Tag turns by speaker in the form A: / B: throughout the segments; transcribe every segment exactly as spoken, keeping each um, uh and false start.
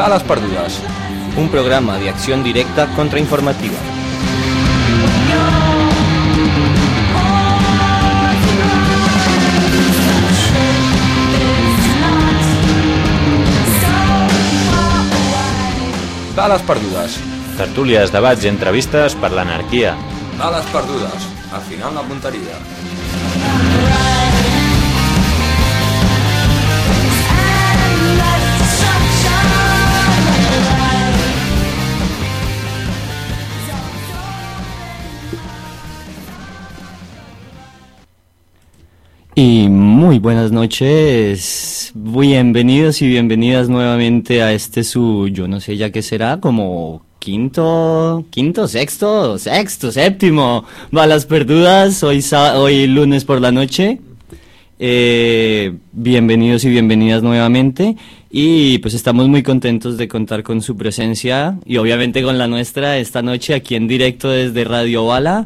A: Balas perdudes, un programa de acción directa contrainformativa. Bales perdudes.
B: Tertúlies, debats i entrevistes per l'anarquia.
A: Bales perdudes. Al final la punteria.
C: Y muy buenas noches, bienvenidos y bienvenidas nuevamente a este su, yo no sé ya qué será, como quinto, quinto, sexto, sexto, séptimo, Balas perdudas, hoy, hoy lunes por la noche. Eh, bienvenidos y bienvenidas nuevamente, y pues estamos muy contentos de contar con su presencia y obviamente con la nuestra esta noche aquí en directo desde Radio Bala.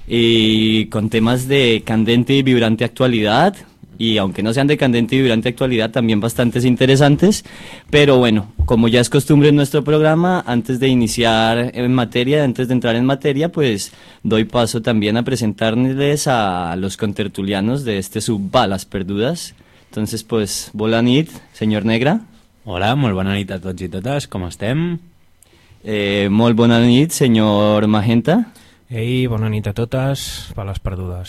C: Y con temas de candente y vibrante actualidad, y aunque no sean de candente y vibrante actualidad, también bastantes interesantes. Pero bueno, como ya es costumbre en nuestro programa, antes de iniciar en materia, antes de entrar en materia, pues doy paso también a presentarles a los contertulianos de este sub Balas perdudes. Entonces, pues, bona nit, señor Negra.
B: Hola, molt bona nit a tots i totes, com estem?
C: Eh, molt bona nit, señor Magenta.
D: Ei, bona nit a totes, Bales perdudes.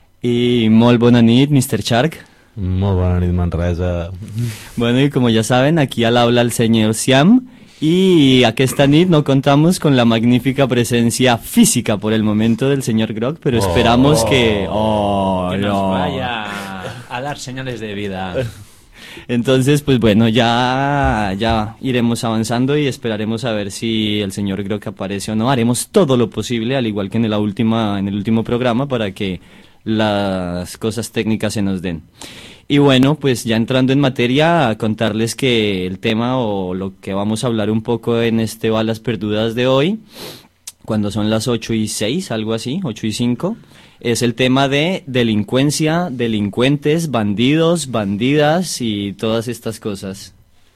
C: Y molt bona nit, mister Shark.
E: Molt bona nit, Manresa.
C: Bueno, y como ya saben, aquí al habla el señor Siam, y aquesta nit no contamos con la magnífica presencia física por el momento del señor Grog, pero
B: oh,
C: esperamos que... Oh,
B: que
C: no.
B: nos vaya a dar señales de vida.
C: Entonces, pues bueno, ya, ya iremos avanzando y esperaremos a ver si el señor Grog aparece o no. Haremos todo lo posible, al igual que en, la última, en el último programa, para que las cosas técnicas se nos den. Y bueno, pues ya entrando en materia, a contarles que el tema o lo que vamos a hablar un poco en este Balas perdudas de hoy, cuando son las ocho y seis, algo así, ocho y cinco, es el tema de delincuencia, delincuentes, bandidos, bandidas y todas estas cosas.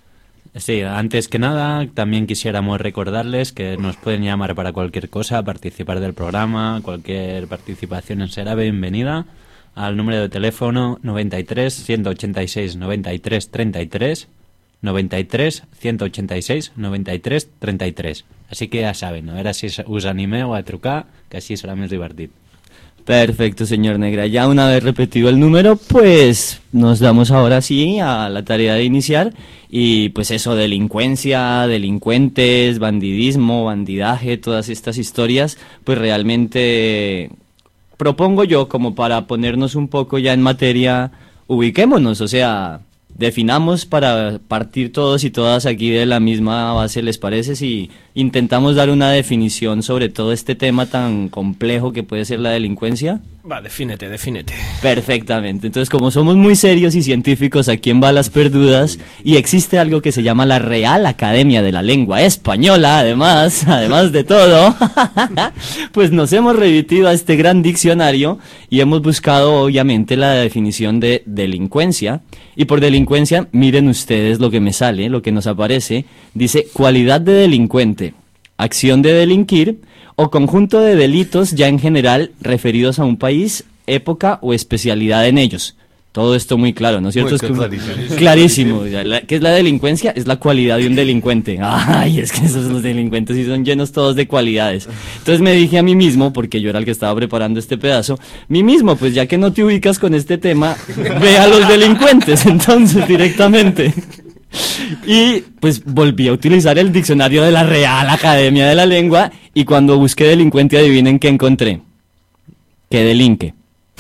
B: Sí, antes que nada, también quisiéramos recordarles que nos pueden llamar para cualquier cosa, participar del programa, cualquier participación será bienvenida al número de teléfono noventa y tres, ciento ochenta y seis, noventa y tres, treinta y tres, noventa y tres, ciento ochenta y seis, noventa y tres, treinta y tres. Así que ya saben, a veure si us animeu a trucar, que així serà més divertit.
C: Perfecto, señor Negra. Ya una vez repetido el número, pues nos damos ahora sí a la tarea de iniciar. Y pues eso, delincuencia, delincuentes, bandidismo, bandidaje, todas estas historias, pues realmente propongo yo, como para ponernos un poco ya en materia, ubiquémonos, o sea, definamos para partir todos y todas aquí de la misma base, ¿les parece? Si intentamos dar una definición sobre todo este tema tan complejo que puede ser la delincuencia.
D: Va, defínete, defínete.
C: Perfectamente. Entonces, como somos muy serios y científicos aquí en Balas perdudas, y existe algo que se llama la Real Academia de la Lengua Española, además, además de todo, pues nos hemos remitido a este gran diccionario y hemos buscado, obviamente, la definición de delincuencia. Y por delincuencia, miren ustedes lo que me sale, lo que nos aparece. Dice, cualidad de delincuente, acción de delinquir, o conjunto de delitos ya en general referidos a un país, época o especialidad en ellos. Todo esto muy claro, ¿no es cierto?
E: Muy
C: es
E: clarísimo.
C: Clarísimo. ¿Qué es la delincuencia? Es la cualidad de un delincuente. Ay, es que esos los delincuentes sí son llenos todos de cualidades. Entonces me dije a mí mismo, porque yo era el que estaba preparando este pedazo, mí mismo, pues ya que no te ubicas con este tema, ve a los delincuentes, entonces directamente. Y pues volví a utilizar el diccionario de la Real Academia de la Lengua, y cuando busqué delincuente, adivinen qué encontré. Que delinque.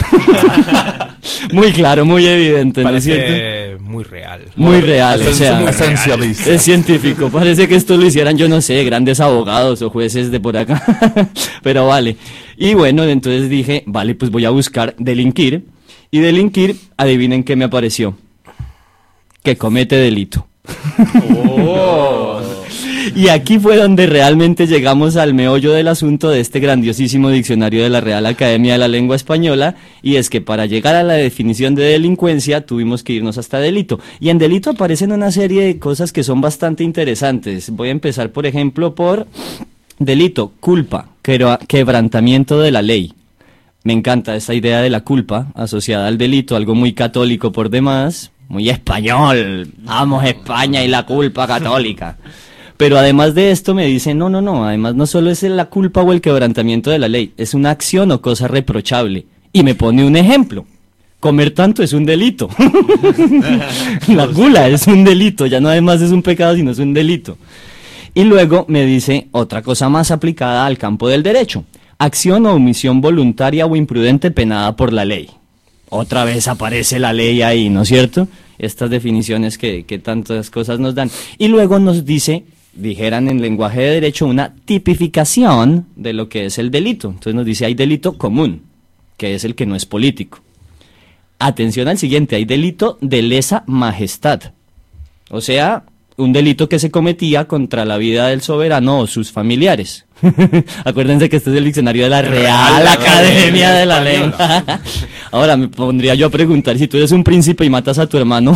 C: Muy claro, muy evidente, ¿no es cierto?
D: Parece muy real.
C: Muy real, o sea,
E: esencialista.
C: es científico. Parece que esto lo hicieran, yo no sé, grandes abogados o jueces de por acá. Pero vale. Y bueno, entonces dije, vale, pues voy a buscar delinquir. Y delinquir, adivinen qué me apareció. Que comete delito.
B: Oh.
C: Y aquí fue donde realmente llegamos al meollo del asunto de este grandiosísimo diccionario de la Real Academia de la Lengua Española, y es que para llegar a la definición de delincuencia tuvimos que irnos hasta delito. Y en delito aparecen una serie de cosas que son bastante interesantes. Voy a empezar, por ejemplo, por delito, culpa, quebrantamiento de la ley. Me encanta esa idea de la culpa asociada al delito, algo muy católico por demás, muy español, vamos España y la culpa católica. Pero además de esto me dicen, no, no, no, además no solo es la culpa o el quebrantamiento de la ley, es una acción o cosa reprochable. Y me pone un ejemplo, comer tanto es un delito. La gula es un delito, ya no además es un pecado, sino es un delito. Y luego me dice otra cosa más aplicada al campo del derecho, acción o omisión voluntaria o imprudente penada por la ley. Otra vez aparece la ley ahí, ¿no es cierto? Estas definiciones que, que tantas cosas nos dan. Y luego nos dice, dijeran en lenguaje de derecho, una tipificación de lo que es el delito. Entonces nos dice, hay delito común, que es el que no es político. Atención al siguiente, hay delito de lesa majestad. O sea, un delito que se cometía contra la vida del soberano o sus familiares. Acuérdense que este es el diccionario de la Real Academia de la Lengua. Ahora me pondría yo a preguntar, si tú eres un príncipe y matas a tu hermano.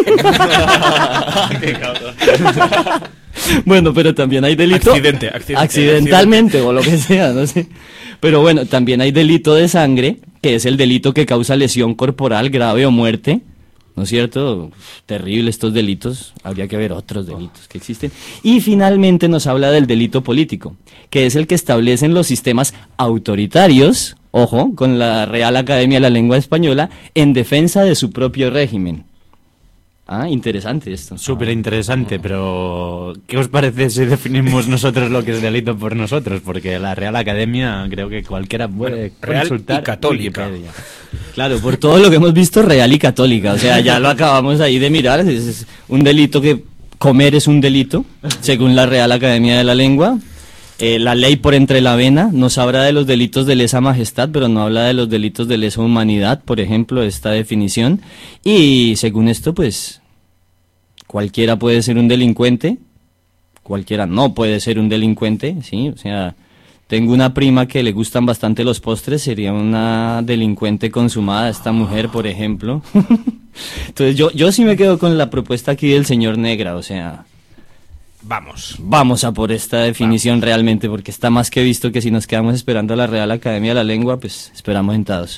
D: Qué cabrón.
C: Bueno, pero también hay delito
D: Accidente, accidente,
C: accidentalmente accidente. O lo que sea, no sé. Pero bueno, también hay delito de sangre, que es el delito que causa lesión corporal grave o muerte. ¿No es cierto? Terrible estos delitos, habría que ver otros delitos que existen. Y finalmente nos habla del delito político, que es el que establecen los sistemas autoritarios, ojo, con la Real Academia de la Lengua Española, en defensa de su propio régimen. Ah, interesante esto.
B: Súper interesante, pero ¿qué os parece si definimos nosotros lo que es delito por nosotros? Porque la Real Academia creo que cualquiera puede
D: Real
B: consultar.
D: y católica.
B: Wikipedia.
C: Claro, por todo lo que hemos visto, real y católica. O sea, ya lo acabamos ahí de mirar. Es, es un delito que comer es un delito, según la Real Academia de la Lengua. Eh, la ley por entre la vena nos habla de los delitos de lesa majestad, pero no habla de los delitos de lesa humanidad, por ejemplo, esta definición. Y según esto, pues, cualquiera puede ser un delincuente, cualquiera no puede ser un delincuente, ¿sí? O sea, tengo una prima que le gustan bastante los postres, sería una delincuente consumada, esta mujer, por ejemplo. Entonces yo, yo sí me quedo con la propuesta aquí del señor Negra, o sea...
D: Vamos.
C: Vamos a por esta definición Vamos. realmente, porque está más que visto que si nos quedamos esperando a la Real Academia de la Lengua, pues esperamos sentados.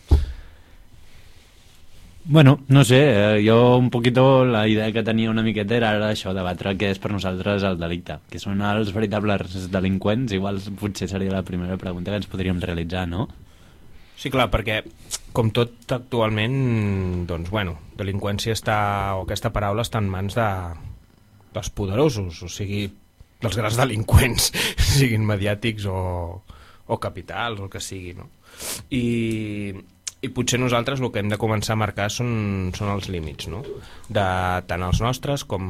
B: Bueno, no sé, eh, jo un poquito la idea que tenia una miqueta era això, debatre què és per nosaltres el delicte, que són els veritables delinqüents, igual potser seria la primera pregunta que ens podríem realitzar, no?
D: Sí, clar, perquè com tot actualment, doncs bueno, delinqüència està, o aquesta paraula està en mans de, dels poderosos, o sigui, dels grans delinqüents, siguin mediàtics o, o capitals, o el que sigui, no? I... I potser nosaltres el que hem de començar a marcar són, són els límits, no? De tant els nostres com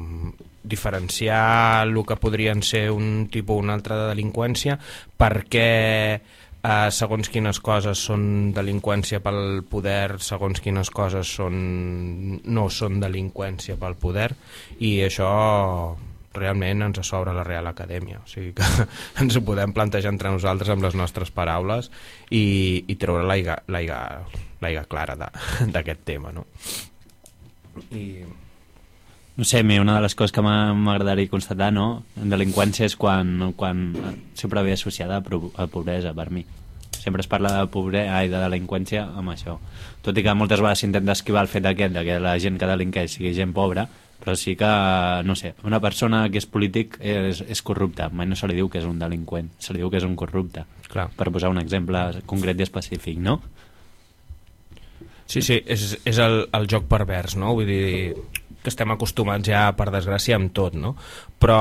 D: diferenciar el que podrien ser un tipus o un altre de delinqüència, perquè eh, segons quines coses són delinqüència pel poder, segons quines coses són, no són delinqüència pel poder, i això realment ens sobra la Real Acadèmia, o sigui que ens ho podem plantejar entre nosaltres amb les nostres paraules i, i treure l'aiga, l'aiga, l'aiga clara d'aquest tema, no? I...
B: No sé, a mi una de les coses que m'agradaria constatar, no?, en delinqüència és quan, quan sempre ve associada a, a pobresa, per mi. Sempre es parla de pobresa, ai, de delinqüència amb això. Tot i que moltes vegades s'intenta esquivar el fet aquest de que la gent que delinqueix sigui gent pobra, però sí que, no sé, una persona que és polític és, és corrupta, mai no se li diu que és un delinqüent, se li diu que és un corrupte. Clar. Per posar un exemple concret i específic, no?
D: Sí, sí, és, és el, el joc pervers, no? Vull dir que estem acostumats ja, per desgràcia, amb tot, no? Però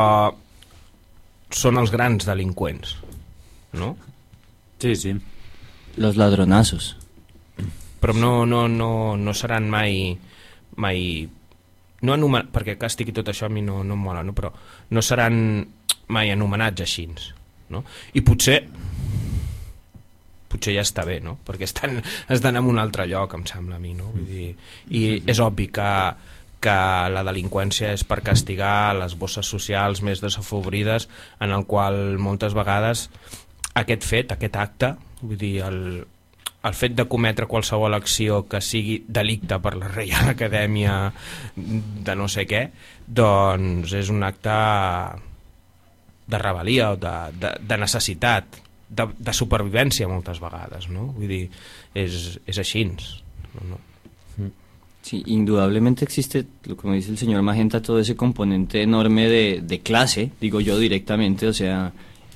D: són els grans delinqüents, no?
B: Sí, sí.
C: Los ladronazos.
D: Però no, no, no, no seran mai... mai no anomen... perquè càstig i tot això a mi no, no em mola, no? Però no seran mai anomenats així, no? I potser potser ja està bé, no? Perquè estan, estan en un altre lloc, em sembla a mi, no? Vull dir, i és obvi que, que la delinqüència és per castigar les bosses socials més desafavorides, en el qual moltes vegades aquest fet, aquest acte, vull dir, el, el fet de cometre qualsevol acció que sigui delicte per la Reial Acadèmia de no sé què, doncs és un acte de rebel·lia o de, de, de necessitat, de, de supervivència moltes vegades, ¿no? Vull dir, és, és així. ¿No?
C: Sí, indudablemente existe, como dice el señor Magenta, todo ese componente enorme de, de clase, digo yo directamente, o sea,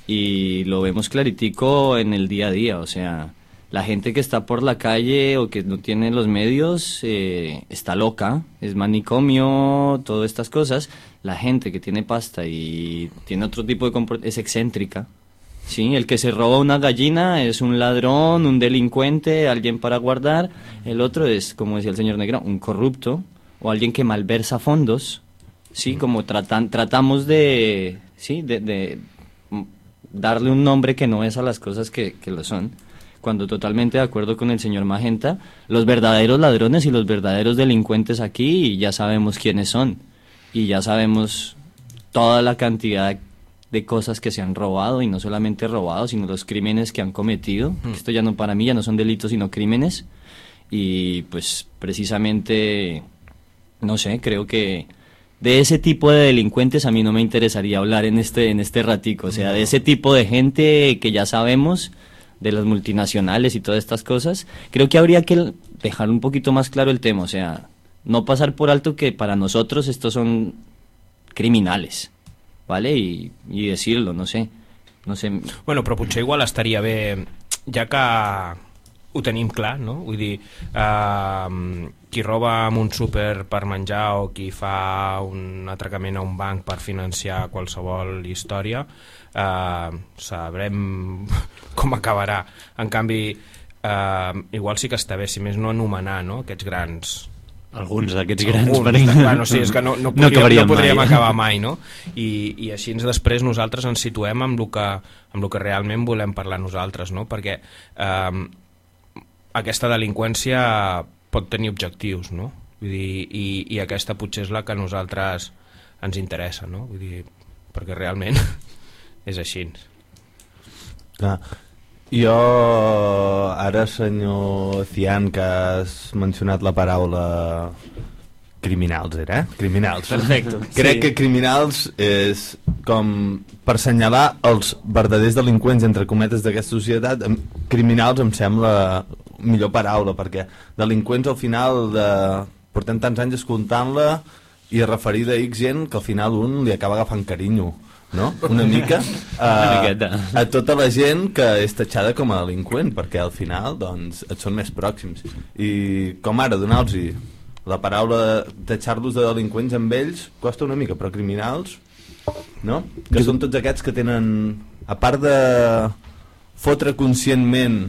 C: y lo vemos claritico en el día a día, o sea, la gente que está por la calle o que no tiene los medios eh, está loca, es manicomio, todas estas cosas. La gente que tiene pasta y tiene otro tipo de comportamiento es excéntrica. Sí, el que se roba una gallina es un ladrón, un delincuente, alguien para guardar. El otro es, como decía el señor Negrón, un corrupto o alguien que malversa fondos. Sí, como tratan, tratamos de, sí, de, de darle un nombre que no es a las cosas que, que lo son. Cuando totalmente de acuerdo con el señor Magenta, los verdaderos ladrones y los verdaderos delincuentes aquí ya sabemos quiénes son. Y ya sabemos toda la cantidad de cosas que se han robado, y no solamente robado, sino los crímenes que han cometido. Mm. Esto ya no, para mí ya no son delitos, sino crímenes. Y pues precisamente, no sé, creo que de ese tipo de delincuentes a mí no me interesaría hablar en este, en este ratico. O sea, de ese tipo de gente que ya sabemos, de las multinacionales y todas estas cosas, creo que habría que dejar un poquito más claro el tema. O sea, no pasar por alto que para nosotros estos son criminales, ¿vale? I, i decirlo, no sé, no sé.
D: Bueno, però potser igual estaria bé, ja que ho tenim clar, no? Vull dir, eh, qui roba en un súper per menjar o qui fa un atracament a un banc per financiar qualsevol història, eh, sabrem com acabarà. En canvi, eh, igual sí que està bé, si més no anomenar, no?, aquests grans...
B: Alguns d'aquests grans,
D: per exemple. Bueno, sí, és que no, no podríem, no, no podríem mai. acabar mai, no? I, i així després nosaltres ens situem amb el que, amb el que realment volem parlar nosaltres, no? Perquè eh, aquesta delinqüència pot tenir objectius, no? Vull dir, i, i aquesta potser és la que a nosaltres ens interessa, no? Vull dir, perquè realment és així.
E: Clar. Jo, ara, senyor Cian, que has mencionat la paraula criminals, era, eh? Criminals.
C: Perfecte.
E: Crec
C: sí.
E: que criminals és com per assenyalar els verdaders delinqüents, entre cometes, d'aquesta societat. Criminals em sembla millor paraula, perquè delinqüents al final de... portem tants anys escoltant-la i referida a X gent que al final un li acaba agafant carinyo, no? Una mica a, a tota la gent que és tatxada com a delinqüent, perquè al final doncs et són més pròxims, i com ara donar-los la paraula, tatxar-los de delinqüents amb ells costa una mica, però criminals, no? Que són tots aquests que tenen, a part de fotre conscientment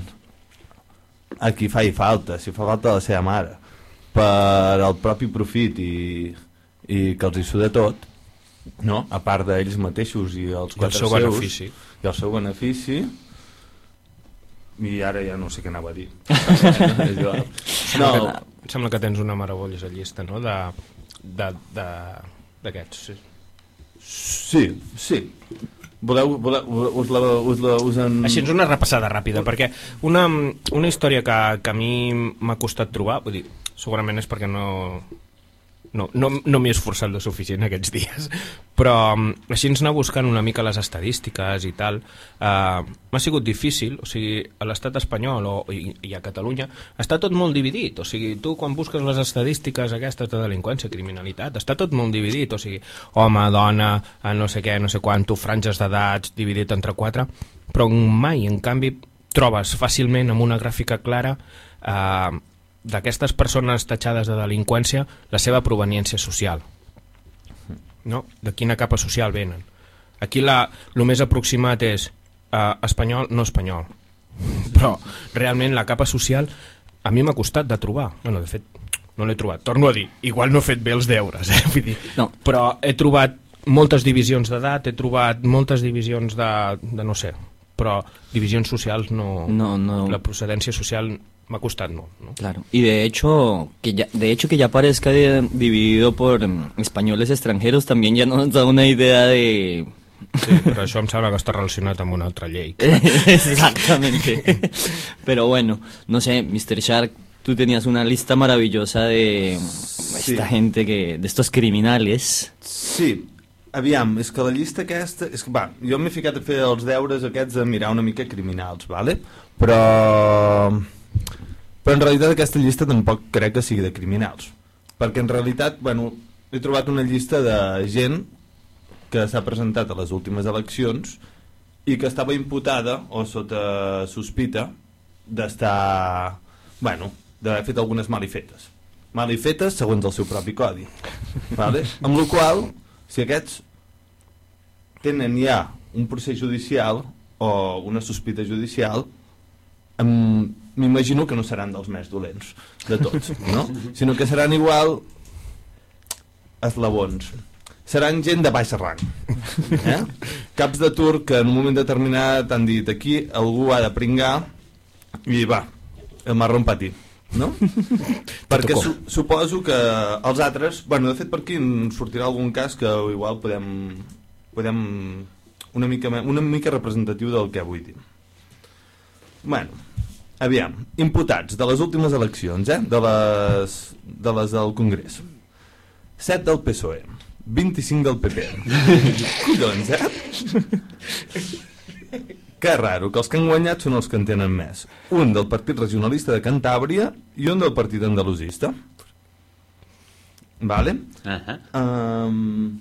E: a qui fa i falta, si fa falta la seva mare, per al propi profit i, i que els hi suda tot, no? A part d'ells mateixos i els quatre
D: seus, benefici.
E: i el seu benefici, i ara ja no sé què anava a dir.
D: No, em sembla que tens una meravellosa llista, no? De, de, de, d'aquests, sí.
E: Sí, sí. Voleu, voleu us la, us la, us en...
D: Així és una repassada ràpida, perquè una, una història que, que a mi m'ha costat trobar, vull dir, segurament és perquè no... No, no, no m'he esforçat lo suficient aquests dies, però així ens anar buscant una mica les estadístiques i tal. Uh, m'ha sigut difícil, o sigui, a l'estat espanyol o, i, i a Catalunya està tot molt dividit, o sigui, tu quan busques les estadístiques aquestes de delinqüència, criminalitat, està tot molt dividit, o sigui, home, dona, no sé què, no sé quanto, franges d'edats, dividit entre quatre, però mai, en canvi, trobes fàcilment amb una gràfica clara eh, d'aquestes persones tatxades de delinqüència la seva proveniència social, no? De quina capa social venen. Aquí la, el més aproximat és eh, espanyol, no espanyol, però realment la capa social a mi m'ha costat de trobar. Bueno, de fet no l'he trobat, torno a dir, igual no he fet bé els deures, eh? Vull dir, no. Però he trobat moltes divisions d'edat, he trobat moltes divisions de, de no sé, però divisions socials no,
C: no, no.
D: La procedència social m'ha costat molt, no?
C: Claro, y de hecho, que ya, de hecho que ya parezca de- dividido por mm, españoles extranjeros también ya nos da una idea de...
D: Sí, però això em sembla que està relacionat amb una altra llei.
C: Exactamente. Pero bueno, no sé, mister Shark, tú tenías una lista maravillosa de
E: Sí.
C: esta gente que, de estos criminales.
E: Sí, aviam, és que la llista aquesta... És que, va, jo m'he ficat a fer els deures aquests de mirar una mica criminals, vale? Però... Però en realitat aquesta llista tampoc crec que sigui de criminals. Perquè en realitat, bueno, he trobat una llista de gent que s'ha presentat a les últimes eleccions i que estava imputada o sota sospita d'estar... Bueno, d'haver fet algunes malifetes. Malifetes segons el seu propi codi. Vale? Amb la qual, si aquests tenen ja un procés judicial o una sospita judicial, em- m'imagino que no seran dels més dolents de tots, no? Sinó que seran igual eslabons. Seran gent de baix rang. Eh? Caps de turc que en un moment determinat han dit aquí algú ha de pringar i va, el marrón patí, no? Perquè su suposo que els altres, bueno, de fet per aquí ens sortirà algun cas que igual podem, podem una mica, me- una mica representatiu del que vull dir. Bueno, aviam, imputats de les últimes eleccions, eh? de, les, de les del Congrés. set del P S O E, vint-i-cinc del P P. Collons, eh? Que raro, que els que han guanyat són els que en tenen més. Un del Partit Regionalista de Cantàbria i un del Partit Andalusista. Vale?
B: Ajá.
E: Um...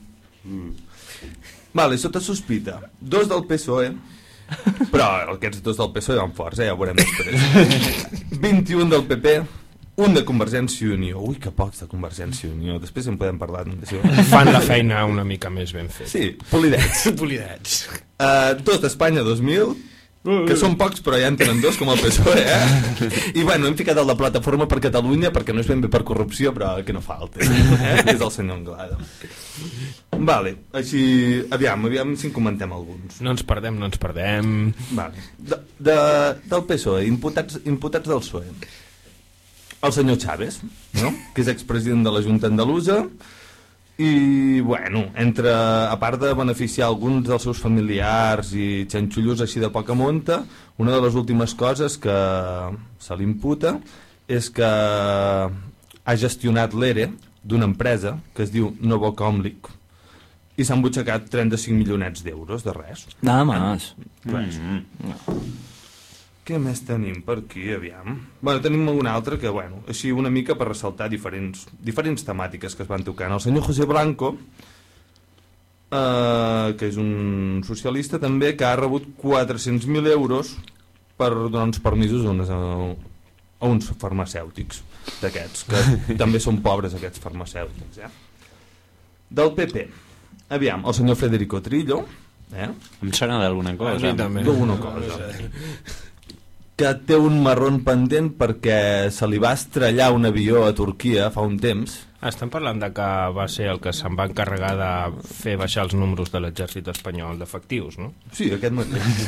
E: Vale, sota sospita. Dos del P S O E, però aquests dos del P S O E van forts, eh? Ja ho veurem després. vint-i-un del P P, un de Convergència i Unió. Ui, que pocs de Convergència i Unió. Després en podem parlar. D'això.
D: Fan la feina una mica més ben feta.
E: Sí, polidets.
D: Polidets.
E: Uh, dos d'Espanya dos mil, que són pocs però ja en tenen dos com el P S O E, eh? I bueno, hem ficat el de Plataforma per Catalunya perquè no és ben bé per corrupció però que no falta, eh? És el senyor Anglada. Vale, així, aviam, aviam si en comentem alguns.
D: No ens perdem, no ens perdem.
E: Vale. De, de, del P S O E, imputats, imputats del P S O E. El senyor Chávez, no? Que és expresident de la Junta Andalusa i, bueno, entre, a part de beneficiar alguns dels seus familiars i xanxullos així de poca monta, una de les últimes coses que se li imputa és que ha gestionat l'E R E d'una empresa que es diu Novo Comlic i s'han butxacat trenta-cinc milionets d'euros de res.
C: Nada más.
E: Res. Què més tenim per aquí, aviam? Bueno, tenim una altra que, bueno, així una mica per ressaltar diferents, diferents temàtiques que es van tocant. El senyor José Blanco, eh, que és un socialista també, que ha rebut quatre-cents mil euros per donar uns permisos a, unes, a uns farmacèutics d'aquests, que també són pobres aquests farmacèutics, eh? Del P P, aviam, el senyor Federico Trillo, eh?
B: Em sona d'alguna cosa.
D: A mi també.
E: D'alguna cosa. Que té un marrón pendent perquè se li va estrellar un avió a Turquia fa un temps.
D: Estem parlant de que va ser el que se'n va encarregar de fer baixar els números de l'exèrcit espanyol d'efectius, no?
E: Sí, aquest mateix.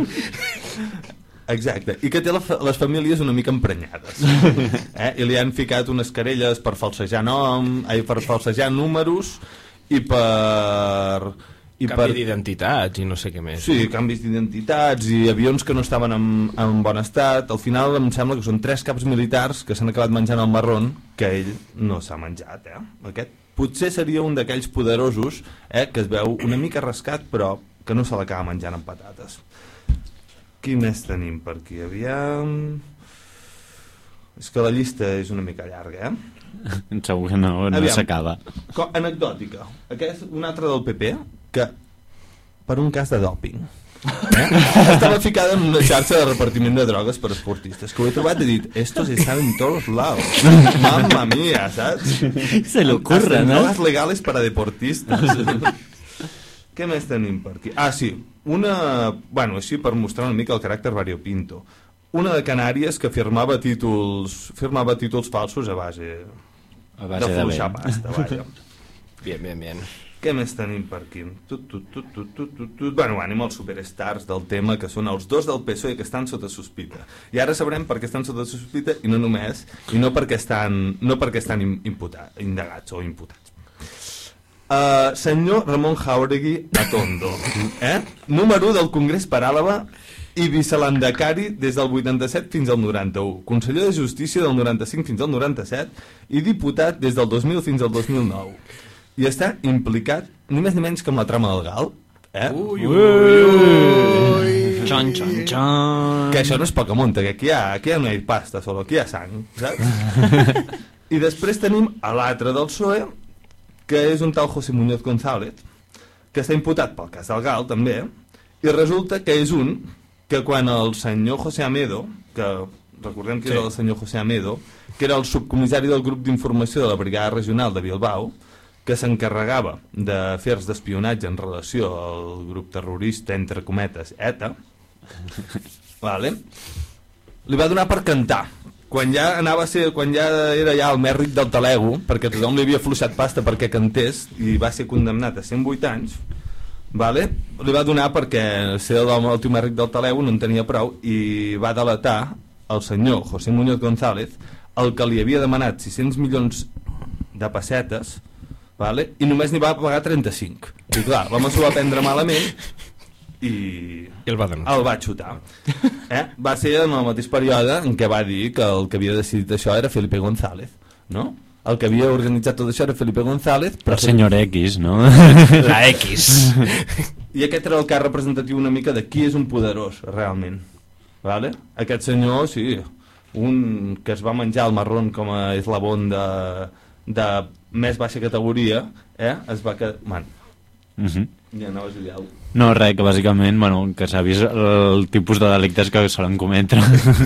E: Exacte, i que té la, fa- les famílies una mica emprenyades, eh? I li han ficat unes querelles per falsejar nom, ai, per falsejar números i per... I
D: Canvi
E: per...
D: d'identitats i no sé què més.
E: Sí, canvis d'identitats i avions que no estaven en, en bon estat. Al final em sembla que són tres caps militars que s'han acabat menjant el marrón que ell no s'ha menjat, eh? Aquest potser seria un d'aquells poderosos, eh, que es veu una mica rascat però que no se l'acaba menjant amb patates. Qui més tenim per aquí? Aviam... És que la llista és una mica llarga, eh?
B: Segur que no, no
E: Aviam.
B: s'acaba.
E: Co- Anecdòtica. Aquest, un altre del P P que per un cas de dòping eh? estava ficada en una xarxa de repartiment de drogues per esportistes, que ho he trobat i he dit, estos están en todos lados, mamma mía, saps?
C: Se le ocurre,
E: Hasta
C: ¿no?
E: drogas legales para deportistas. Què més tenim per aquí? Ah, sí, una... Bueno, així per mostrar una mica el caràcter variopinto. Una de Canàries que firmava títols firmava títols falsos a base,
B: A base
E: de
B: de
E: fluixar
B: bé.
E: pasta, vaja.
D: Bien, bien, bien.
E: Què més tenim per aquí? Tut, tut, tut, tut, tut, tut, tut. Bueno, anem als superstars del tema, que són els dos del P S O E que estan sota sospita. I ara sabrem per què estan sota sospita i no només, i no perquè estan, no perquè estan imputats, indagats o imputats. Uh, senyor Ramon Jáuregui Atondo, eh? número del Congrés per Àlava i vicelandacari des del vuitanta-set fins al noranta-u, conseller de Justícia del noranta-cinc fins al noranta-set i diputat des del dos mil fins al dos mil nou. I està implicat ni més ni menys que amb la trama del Gal, eh?
D: Ui, ui, ui.
B: Xon, xon, xon.
E: Que això no és Pocamonte, que aquí, ha, aquí ja no hi ha pasta, solo aquí hi ha sang, saps? I després tenim a l'altre del P S O E, que és un tal José Muñoz González, que està imputat pel cas del Gal, també, i resulta que és un que quan el senyor José Amedo, que recordem que sí. era el senyor José Amedo, que era el subcomissari del grup d'informació de la Brigada Regional de Bilbao, que s'encarregava d'afers d'espionatge en relació al grup terrorista, entre cometes, ETA, vale? Li va donar per cantar. Quan ja anava a ser, quan ja era ja el més ric del Talego, perquè tothom li havia fluixat pasta perquè cantés, i va ser condemnat a cent vuit anys, vale? Li va donar perquè ser l'home el tio més ric del Talego no en tenia prou, i va delatar el senyor José Muñoz González, el que li havia demanat sis-cents milions de pessetes, vale? I només n'hi va pagar trenta-cinc. I clar, l'home s'ho va prendre malament i,
D: I el va donar.
E: El va xutar. Eh? Va ser en el mateix període en què va dir que el que havia decidit això era Felipe González, no? El que havia organitzat tot això era Felipe González.
B: Però el senyor X, no?
D: La X.
E: I aquest era el cas representatiu una mica de qui és un poderós, realment. Vale? Aquest senyor, sí, un que es va menjar el marrón com a eslabón de... de més baixa categoria, eh? Es va quedar... Man,
B: uh -huh.
E: ja anaves a dir alguna cosa.
B: No, res, que bàsicament, bueno, que s'ha vist el tipus de delictes que solen cometre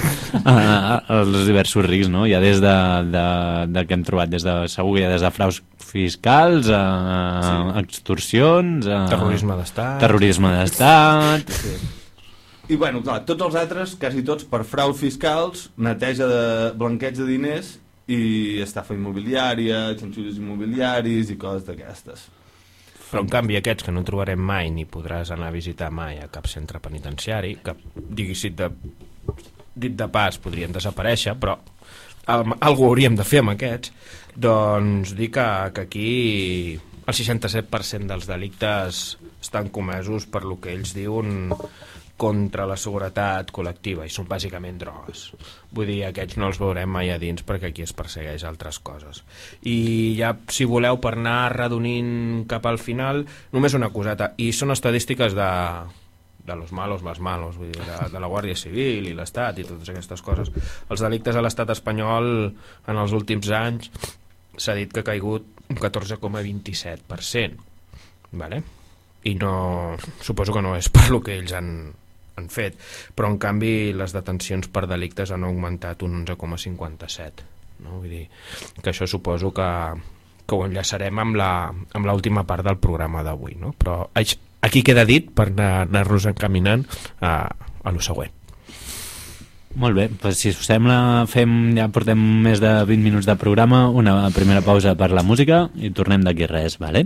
B: els diversos rics, no? Ja des de, de, de que hem trobat, des de, segur ja des de fraus fiscals, a sí. extorsions, a...
D: Terrorisme d'estat.
B: Terrorisme d'estat...
E: Sí. I, bueno, clar, tots els altres, quasi tots, per frau fiscals, neteja de blanqueig de diners i estafa immobiliària, xanxullos immobiliaris i coses d'aquestes.
D: Però en canvi aquests que no trobarem mai ni podràs anar a visitar mai a cap centre penitenciari, que diguéssim de, dit de pas podrien desaparèixer, però alguna cosa hauríem de fer amb aquests, doncs dir que, que aquí el seixanta-set per cent dels delictes estan comesos per lo que ells diuen contra la seguretat col·lectiva, i són bàsicament drogues. Vull dir, aquests no els veurem mai a dins perquè aquí es persegueix altres coses. I ja, si voleu, per anar redonint cap al final, només una coseta, i són estadístiques de, de los malos más malos, vull dir, de, de la Guàrdia Civil i l'Estat i totes aquestes coses. Els delictes a l'Estat espanyol en els últims anys s'ha dit que ha caigut un catorze coma vint-i-set per cent, vale? I no, suposo que no és per lo que ells han han fet, però en canvi les detencions per delictes han augmentat un onze coma cinquanta-set, no? Vull dir que això suposo que, que ho enllaçarem amb la, amb l'última part del programa d'avui, no? Però aquí queda dit per anar, anar-nos encaminant a, a lo següent.
B: Molt bé, doncs si us sembla fem, ja portem més de vint minuts de programa, una primera pausa per la música i tornem d'aquí res, vale?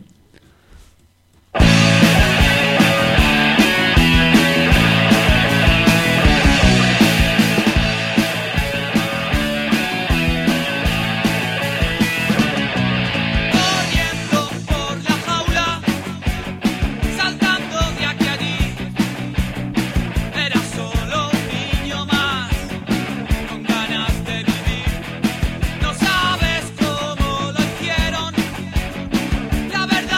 F: La verdad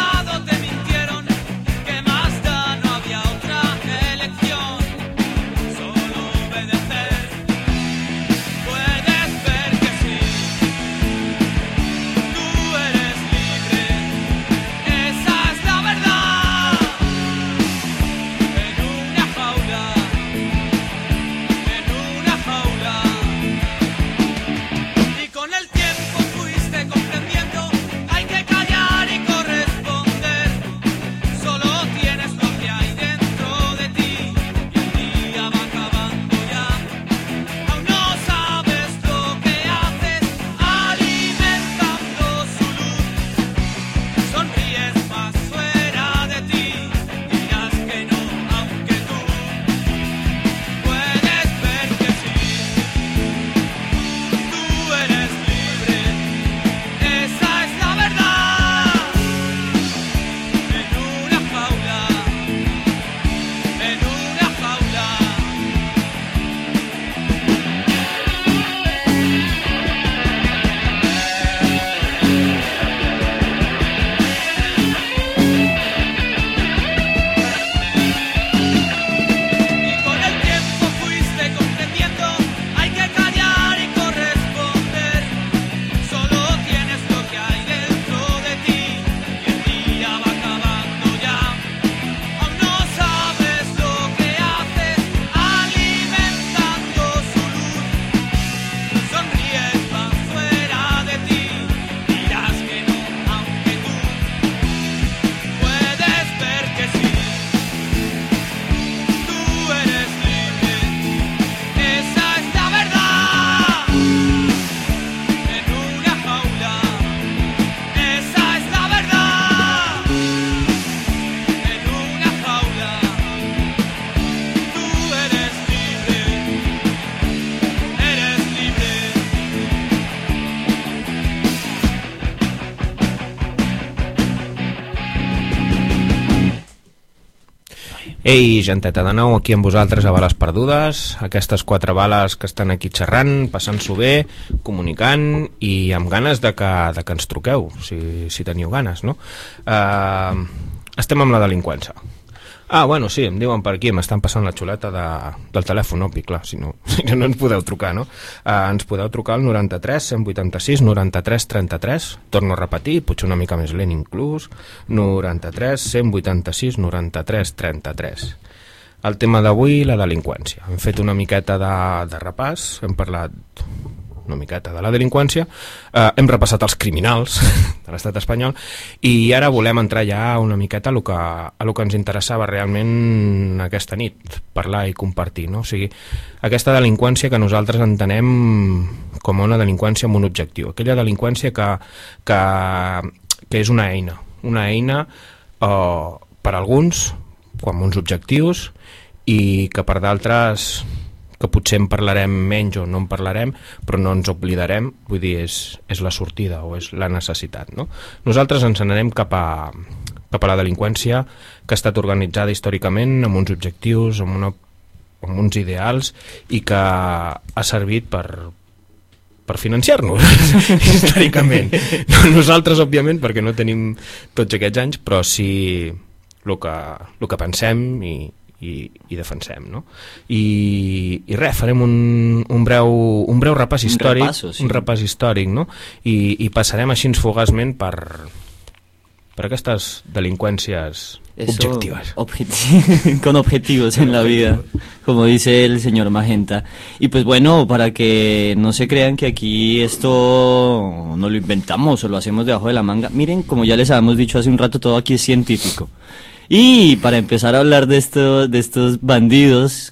D: Ei, genteta, de nou aquí amb vosaltres a Bales Perdudes, aquestes quatre bales que estan aquí xerrant, passant-s'ho bé, comunicant i amb ganes de que, de que ens truqueu, si, si teniu ganes, no? Uh, estem amb la delinqüència. Ah, bueno, sí, em diuen per aquí, m'estan passant la xuleta de, del telèfon, obvi, clar, si no, si no ens podeu trucar, no? Uh, ens podeu trucar al noranta-tres cent vuitanta-sis noranta-tres trenta-tres, torno a repetir, potser una mica més lent inclús, noranta-tres cent vuitanta-sis noranta-tres trenta-tres. El tema d'avui, la delinqüència. Hem fet una miqueta de, de repàs, hem parlat una miqueta de la delinqüència, eh, hem repassat els criminals de l'estat espanyol i ara volem entrar ja una miqueta a lo que, a lo que ens interessava realment aquesta nit, parlar i compartir, no? O sigui, aquesta delinqüència que nosaltres entenem com una delinqüència amb un objectiu, aquella delinqüència que, que, que és una eina, una eina eh, per a alguns, amb uns objectius i que per d'altres que potser en parlarem menys o no en parlarem, però no ens oblidarem, vull dir, és, és la sortida o és la necessitat, no? Nosaltres ens n'anem cap a, cap a la delinqüència que ha estat organitzada històricament amb uns objectius, amb, una, amb uns ideals i que ha servit per, per financiar-nos històricament. No nosaltres, òbviament, perquè no tenim tots aquests anys, però sí el que, el que pensem i I, i defensem, no? I, i res, farem un, un, breu, un breu repàs històric, un, repasso, sí. un repàs històric, no? I, i passarem així fugaçment per, per aquestes delinqüències Eso, objectivas.
C: Objeti con objetivos en la vida, como dice el señor Magenta. Y pues bueno, para que no se crean que aquí esto no lo inventamos o lo hacemos debajo de la manga, miren, como ya les habíamos dicho hace un rato, todo aquí es científico. Y para empezar a hablar de esto, de estos bandidos,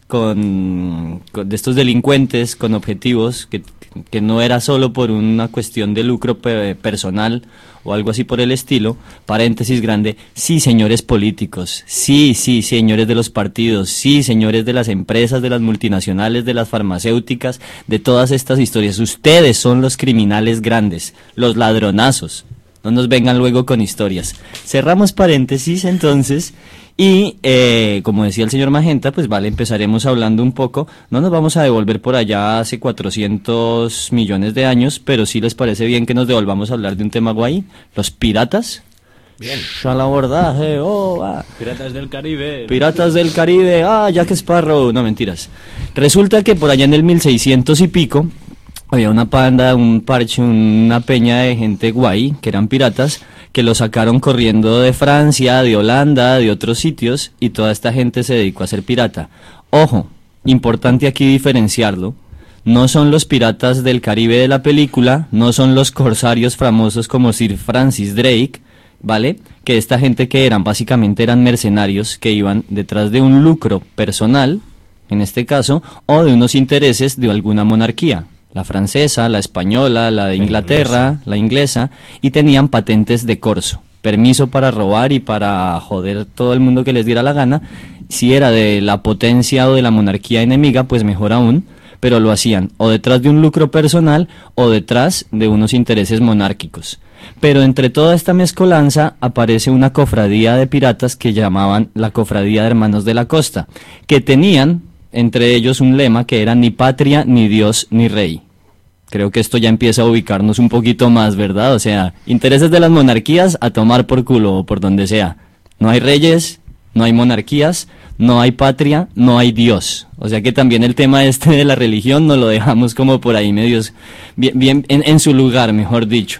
C: con, con de estos delincuentes con objetivos, que, que no era solo por una cuestión de lucro pe personal o algo así por el estilo, paréntesis grande, sí señores políticos, sí, sí señores de los partidos, sí señores de las empresas, de las multinacionales, de las farmacéuticas, de todas estas historias, ustedes son los criminales grandes, los ladronazos. No nos vengan luego con historias. Cerramos paréntesis entonces y eh, como decía el señor Magenta, pues vale, empezaremos hablando un poco. No nos vamos a devolver por allá hace cuatrocientos millones de años, pero sí les parece bien que nos devolvamos a hablar de un tema guay, los piratas.
D: Bien.
C: Al abordaje, oh, ah.
B: Piratas del Caribe.
C: Piratas del Caribe, ah, Jack Sparrow. No, mentiras. Resulta que por allá en el mil seiscientos y pico había una panda, un parche, una peña de gente guay, que eran piratas, que lo sacaron corriendo de Francia, de Holanda, de otros sitios, y toda esta gente se dedicó a ser pirata. Ojo, importante aquí diferenciarlo, no son los piratas del Caribe de la película, no son los corsarios famosos como Sir Francis Drake, ¿vale? Que esta gente que eran, básicamente eran mercenarios que iban detrás de un lucro personal, en este caso, o de unos intereses de alguna monarquía. La francesa, la española, la de Inglaterra, la inglesa, y tenían patentes de corso, permiso para robar y para joder todo el mundo que les diera la gana. Si era de la potencia o de la monarquía enemiga, pues mejor aún, pero lo hacían o detrás de un lucro personal o detrás de unos intereses monárquicos. Pero entre toda esta mezcolanza aparece una cofradía de piratas que llamaban la Cofradía de Hermanos de la Costa, que tenían entre ellos un lema que era ni patria, ni Dios, ni rey. Creo que esto ya empieza a ubicarnos un poquito más, ¿verdad? O sea, intereses de las monarquías a tomar por culo o por donde sea. No hay reyes, no hay monarquías, no hay patria, no hay Dios. O sea que también el tema este de la religión nos lo dejamos como por ahí medios, bien, bien en, en su lugar, mejor dicho.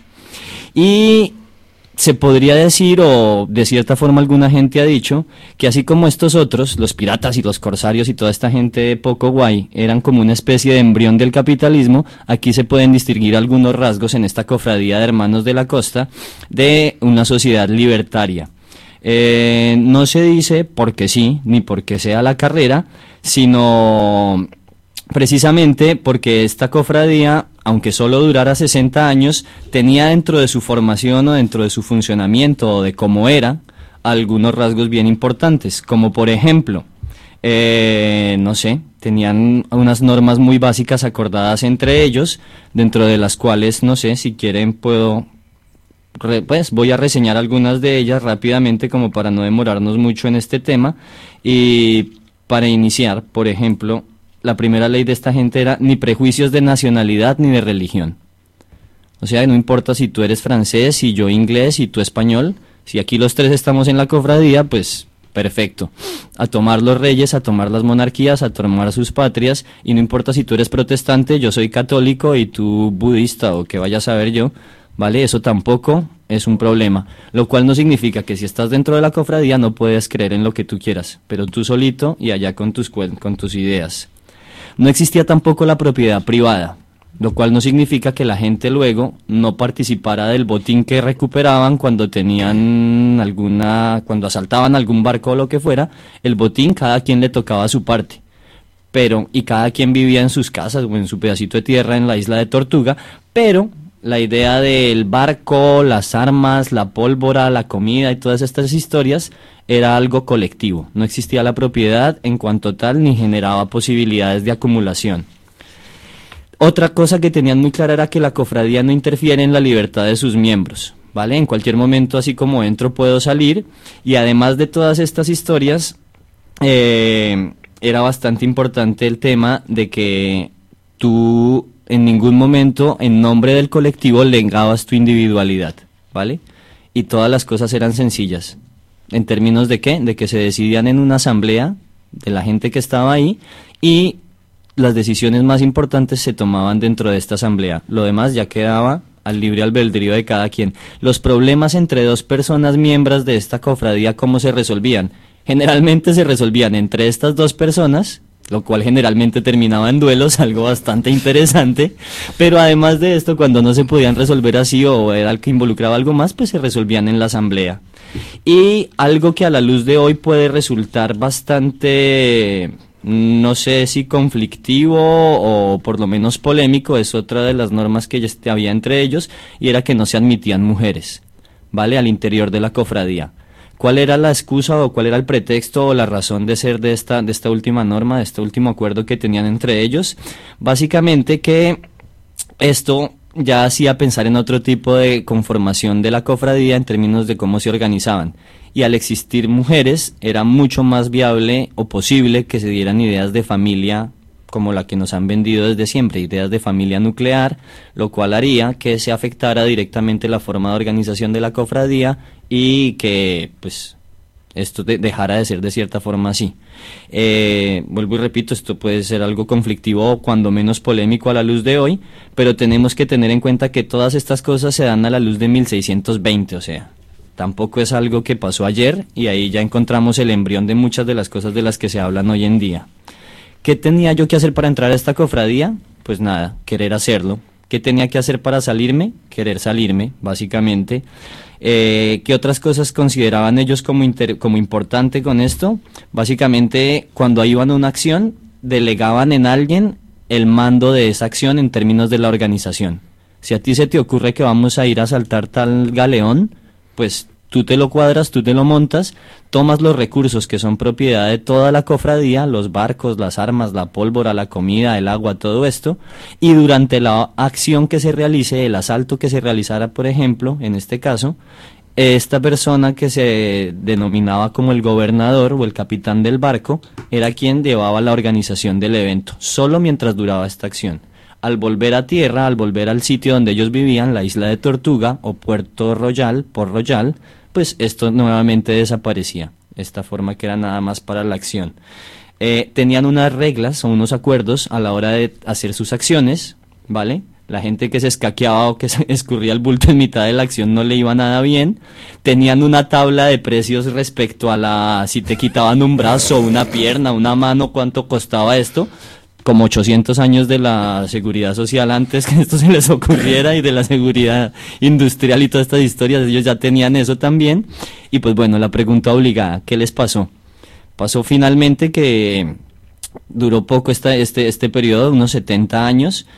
C: Y se podría decir, o de cierta forma alguna gente ha dicho, que así como estos otros, los piratas y los corsarios y toda esta gente poco guay, eran como una especie de embrión del capitalismo, aquí se pueden distinguir algunos rasgos en esta cofradía de Hermanos de la Costa de una sociedad libertaria. Eh, no se dice porque sí, ni porque sea la carrera, sino precisamente porque esta cofradía, aunque solo durara sesenta años, tenía dentro de su formación o dentro de su funcionamiento o de cómo era, algunos rasgos bien importantes, como por ejemplo, eh, no sé, tenían unas normas muy básicas acordadas entre ellos, dentro de las cuales, no sé, si quieren puedo re, pues voy a reseñar algunas de ellas rápidamente como para no demorarnos mucho en este tema. Y para iniciar, por ejemplo, la primera ley de esta gente era ni prejuicios de nacionalidad ni de religión. O sea, no importa si tú eres francés, si yo inglés, si tú español, si aquí los tres estamos en la cofradía, pues perfecto. A tomar los reyes, a tomar las monarquías, a tomar sus patrias, y no importa si tú eres protestante, yo soy católico y tú budista o que vaya a saber yo, ¿vale? Eso tampoco es un problema, lo cual no significa que si estás dentro de la cofradía no puedes creer en lo que tú quieras, pero tú solito y allá con tus, con tus ideas. No existía tampoco la propiedad privada, lo cual no significa que la gente luego no participara del botín que recuperaban cuando tenían alguna, cuando asaltaban algún barco o lo que fuera. El botín, cada quien le tocaba su parte, pero, y cada quien vivía en sus casas o en su pedacito de tierra en la isla de Tortuga, pero la idea del barco, las armas, la pólvora, la comida y todas estas historias era algo colectivo. No existía la propiedad en cuanto tal ni generaba posibilidades de acumulación. Otra cosa que tenían muy clara era que la cofradía no interfiere en la libertad de sus miembros, ¿vale? En cualquier momento, así como entro, puedo salir. Y además de todas estas historias, eh, era bastante importante el tema de que tú en ningún momento, en nombre del colectivo, negabas tu individualidad, ¿vale? Y todas las cosas eran sencillas. ¿En términos de qué? De que se decidían en una asamblea de la gente que estaba ahí y las decisiones más importantes se tomaban dentro de esta asamblea. Lo demás ya quedaba al libre albedrío de cada quien. Los problemas entre dos personas miembros de esta cofradía, ¿cómo se resolvían? Generalmente se resolvían entre estas dos personas, lo cual generalmente terminaba en duelos, algo bastante interesante, pero además de esto, cuando no se podían resolver así o era el que involucraba algo más, pues se resolvían en la asamblea. Y algo que a la luz de hoy puede resultar bastante, no sé si conflictivo o por lo menos polémico, es otra de las normas que ya había entre ellos, y era que no se admitían mujeres, ¿vale?, al interior de la cofradía. ¿Cuál era la excusa o cuál era el pretexto o la razón de ser de esta, de esta última norma, de este último acuerdo que tenían entre ellos? Básicamente que esto ya hacía pensar en otro tipo de conformación de la cofradía en términos de cómo se organizaban. Y al existir mujeres era mucho más viable o posible que se dieran ideas de familia como la que nos han vendido desde siempre, ideas de familia nuclear, lo cual haría que se afectara directamente la forma de organización de la cofradía y que pues esto de, dejara de ser de cierta forma así. Eh, vuelvo y repito, esto puede ser algo conflictivo o cuando menos polémico a la luz de hoy, pero tenemos que tener en cuenta que todas estas cosas se dan a la luz de mil seiscientos veinte, o sea, tampoco es algo que pasó ayer y ahí ya encontramos el embrión de muchas de las cosas de las que se hablan hoy en día. ¿Qué tenía yo que hacer para entrar a esta cofradía? Pues nada, querer hacerlo. ¿Qué tenía que hacer para salirme? Querer salirme, básicamente. Eh, ¿Qué otras cosas consideraban ellos como, inter como importante con esto? Básicamente, cuando iban a una acción, delegaban en alguien el mando de esa acción en términos de la organización. Si a ti se te ocurre que vamos a ir a asaltar tal galeón, pues tú te lo cuadras, tú te lo montas, tomas los recursos que son propiedad de toda la cofradía, los barcos, las armas, la pólvora, la comida, el agua, todo esto, y durante la acción que se realice, el asalto que se realizara, por ejemplo, en este caso, esta persona que se denominaba como el gobernador o el capitán del barco, era quien llevaba la organización del evento, solo mientras duraba esta acción. Al volver a tierra, al volver al sitio donde ellos vivían, la isla de Tortuga o Puerto Royal, Port Royal, pues esto nuevamente desaparecía, esta forma que era nada más para la acción. Eh, tenían unas reglas o unos acuerdos a la hora de hacer sus acciones, ¿vale? La gente que se escaqueaba o que se escurría el bulto en mitad de la acción no le iba nada bien. Tenían una tabla de precios respecto a la, si te quitaban un brazo, una pierna, una mano, cuánto costaba esto. Como ochocientos años de la seguridad social antes que esto se les ocurriera y de la seguridad industrial y todas estas historias, ellos ya tenían eso también. Y pues bueno, la pregunta obligada, ¿qué les pasó? Pasó finalmente que duró poco esta, este, este periodo, unos setenta años,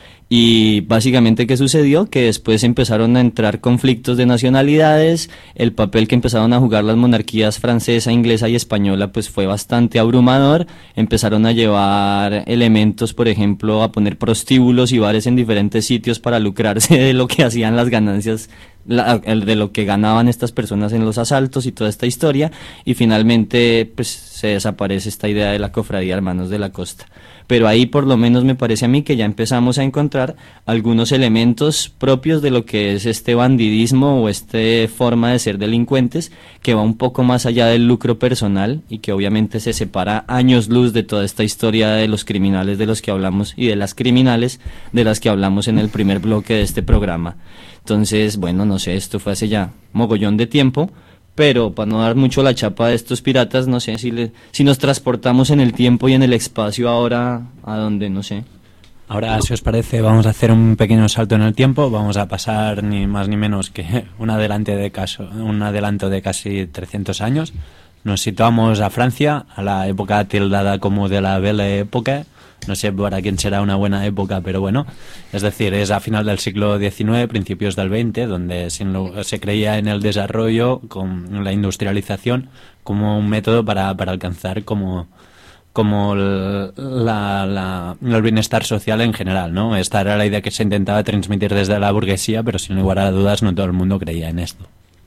C: y básicamente ¿qué sucedió? Que después empezaron a entrar conflictos de nacionalidades, el papel que empezaron a jugar las monarquías francesa, inglesa y española pues fue bastante abrumador, empezaron a llevar elementos, por ejemplo, a poner prostíbulos y bares en diferentes sitios para lucrarse de lo que hacían las ganancias la, el de lo que ganaban estas personas en los asaltos y toda esta historia, y finalmente pues se desaparece esta idea de la cofradía Hermanos de la Costa. Pero ahí por lo menos me parece a mí que ya empezamos a encontrar algunos elementos propios de lo que es este bandidismo o esta forma de ser delincuentes, que va un poco más allá del lucro personal y que obviamente se separa años luz de toda esta historia de los criminales de los que hablamos y de las criminales de las que hablamos en el primer bloque de este programa. Entonces, bueno, no sé, esto fue hace ya mogollón de tiempo, pero para no dar mucho la chapa de estos piratas, no sé, si, le, si nos transportamos en el tiempo y en el espacio ahora, ¿a dónde? No sé.
B: Ahora, si os parece, vamos a hacer un pequeño salto en el tiempo, vamos a pasar ni más ni menos que un, adelante de caso, un adelanto de casi trescientos años. Nos situamos a Francia, a la época tildada como de la Belle Époque. No sé para quién será una buena época, pero bueno, es decir, es a final del siglo diecinueve, principios del veinte, donde se creía en el desarrollo, con la industrialización, como un método para, para alcanzar como, como el, la, la, el bienestar social en general, ¿no? Esta era la idea que se intentaba transmitir desde la burguesía, pero sin lugar a dudas no todo el mundo creía en esto.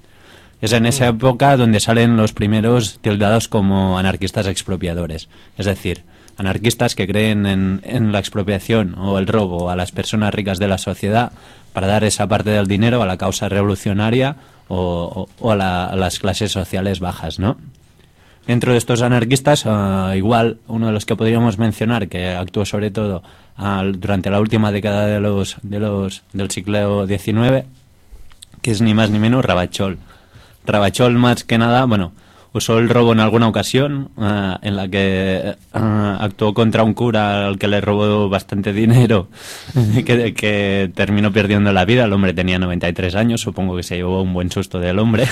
B: Es en esa época donde salen los primeros tildados como anarquistas expropiadores, es decir, anarquistas que creen en, en la expropiación o el robo a las personas ricas de la sociedad para dar esa parte del dinero a la causa revolucionaria o, o, o a, la, a las clases sociales bajas, ¿no? Dentro de estos anarquistas, uh, igual uno de los que podríamos mencionar, que actuó sobre todo uh, durante la última década de los, de los, del siglo diecinueve, que es ni más ni menos Ravachol. Ravachol, más que nada, bueno, usó el robo en alguna ocasión, uh, en la que uh, actuó contra un cura al que le robó bastante dinero, que, que terminó perdiendo la vida. El hombre tenía noventa y tres años, supongo que se llevó un buen susto del hombre.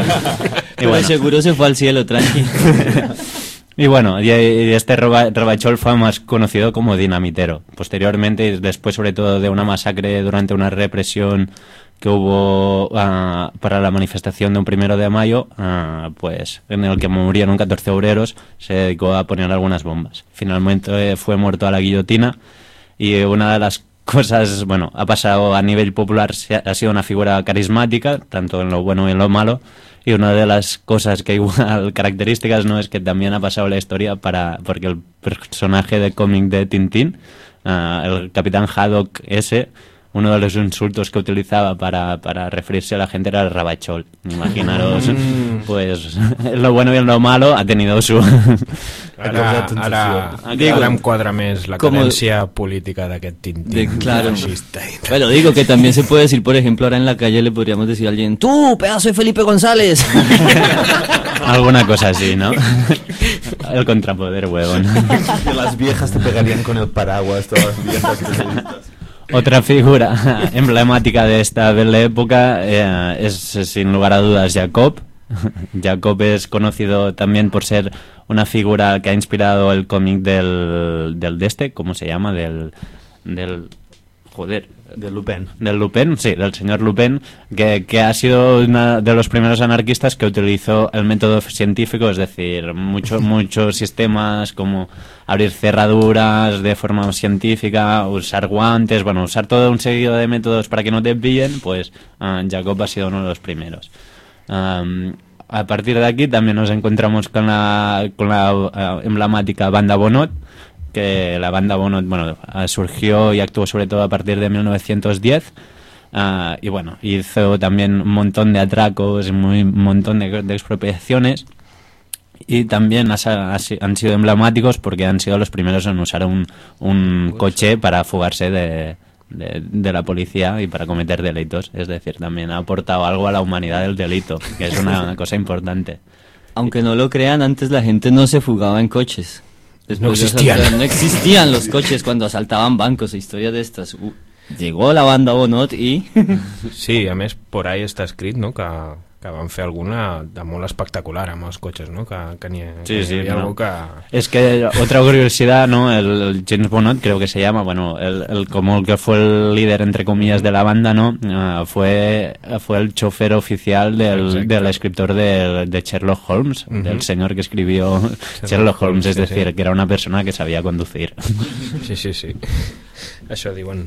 C: Y bueno, seguro se fue al cielo, tranqui.
B: Y bueno, y este Ravachol fue más conocido como dinamitero. Posteriormente, y después sobre todo de una masacre durante una represión que hubo uh, para la manifestación de un primero de mayo, uh, pues en el que murieron catorce obreros, se dedicó a poner algunas bombas. Finalmente eh, fue muerto a la guillotina, y una de las cosas, bueno, ha pasado a nivel popular, ha sido una figura carismática, tanto en lo bueno y en lo malo, y una de las cosas que igual características, ¿no?, es que también ha pasado la historia para porque el personaje de cómic de Tintín, uh, el Capitán Haddock ese, uno de los insultos que utilizaba para, para referirse a la gente era el Ravachol. Imaginaros, pues, en lo bueno y en lo malo ha tenido su...
D: Ara, ara,
C: digo,
D: ara em quadra més la
C: como,
D: cadència política d'aquest Tintín.
C: De, claro. Bueno, digo que también se puede decir, por ejemplo, ahora en la calle le podríamos decir a alguien: ¡tú, pedazo de Felipe González!
B: Alguna cosa así, ¿no? El contrapoder, huevón.
E: Que las viejas te pegarían con el paraguas, todas las viejas periodistas.
B: Otra figura emblemática de esta bella época eh, es, sin lugar a dudas, Jacob. Jacob es conocido también por ser una figura que ha inspirado el cómic del, del de este, ¿cómo se llama? Del... del joder...
E: De Lupin.
B: Del Lupin, sí, del señor Lupin, que, que ha sido uno de los primeros anarquistas que utilizó el método científico, es decir, muchos muchos sistemas como abrir cerraduras de forma científica, usar guantes, bueno, usar todo un seguido de métodos para que no te pillen, pues uh, Jacob ha sido uno de los primeros. Um, a partir de aquí también nos encontramos con la, con la uh, emblemática banda Bonot, que la banda Bonot, bueno, surgió y actuó sobre todo a partir de mil novecientos diez, uh, y bueno, hizo también un montón de atracos, muy, un montón de, de expropiaciones, y también has, has, han sido emblemáticos porque han sido los primeros en usar un, un coche para fugarse de, de, de la policía y para cometer delitos. Es decir, también ha aportado algo a la humanidad del delito, que es una, una cosa importante.
C: Aunque no lo crean, antes la gente no se fugaba en coches. Después
D: no existían.
C: De no existían los coches cuando asaltaban bancos, historias de estas. Uh, llegó la banda Bonot y...
D: Sí, a més, por ahí està escrit, no?, que, que van fer alguna de molt espectacular amb els cotxes, no?, que, que n'hi
B: sí,
D: que
B: sí,
D: hi havia
B: no.
D: algú que...
B: Es que otra curiosidad, ¿no?, el, el James Bonot, creo que se llama, bueno, el, el como el que fue el líder, entre comillas, de la banda, ¿no?, uh, fue, fue el chofer oficial del, del escritor de, de Sherlock Holmes, uh-huh. del señor que escribió Sherlock, Sherlock Holmes, es decir, sí, sí. que era una persona que sabía conducir.
D: Sí, sí, sí. Això diuen.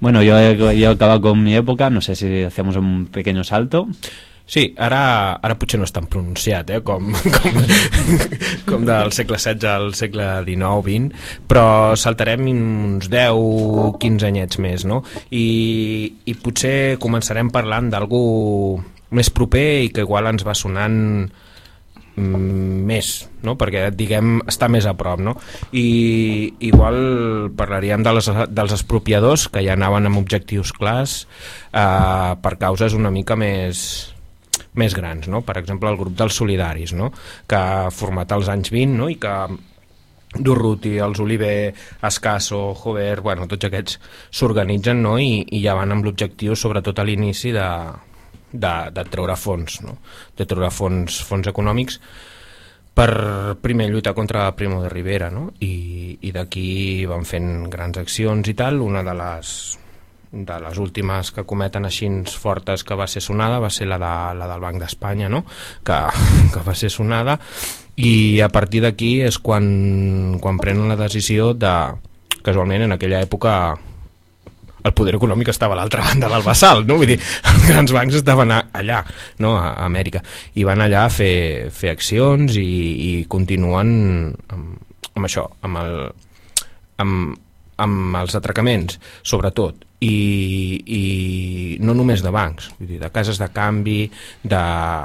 B: Bueno, yo he, yo he acabado con mi época, no sé si hacemos un pequeño salto.
D: Sí, ara, ara potser no és tan pronunciat, eh, com, com, com del segle setze al segle dinou vint, però saltarem uns deu quinze anyets més, no? I, i potser començarem parlant d'algú més proper i que igual ens va sonant mm, més, no? Perquè, diguem, està més a prop, no? I igual parlaríem de les, dels expropiadors, que ja anaven amb objectius clars eh, per causes una mica més... més grans, no? Per exemple, el grup dels solidaris, no? Que ha format als anys vint, no? I que Durruti, els Oliver, Escasso, Jover, bueno, tots aquests s'organitzen, no? I, i ja van amb l'objectiu, sobretot a l'inici, de, de, de treure fons, no? De treure fons, fons econòmics per primer lluitar contra Primo de Rivera, no? I, i d'aquí van fent grans accions i tal. Una de les de les últimes que cometen així fortes que va ser sonada va ser la, de, la del Banc d'Espanya, no? que, que va ser sonada, i a partir d'aquí és quan, quan prenen la decisió de, casualment en aquella època el poder econòmic estava a l'altra banda del bassal, no? Vull dir, els grans bancs estaven allà, no? A Amèrica, i van allà a fer, fer accions i, i continuen amb, amb això, amb el amb, amb els atracaments, sobretot, i, i no només de bancs, vull dir, de cases de canvi, de,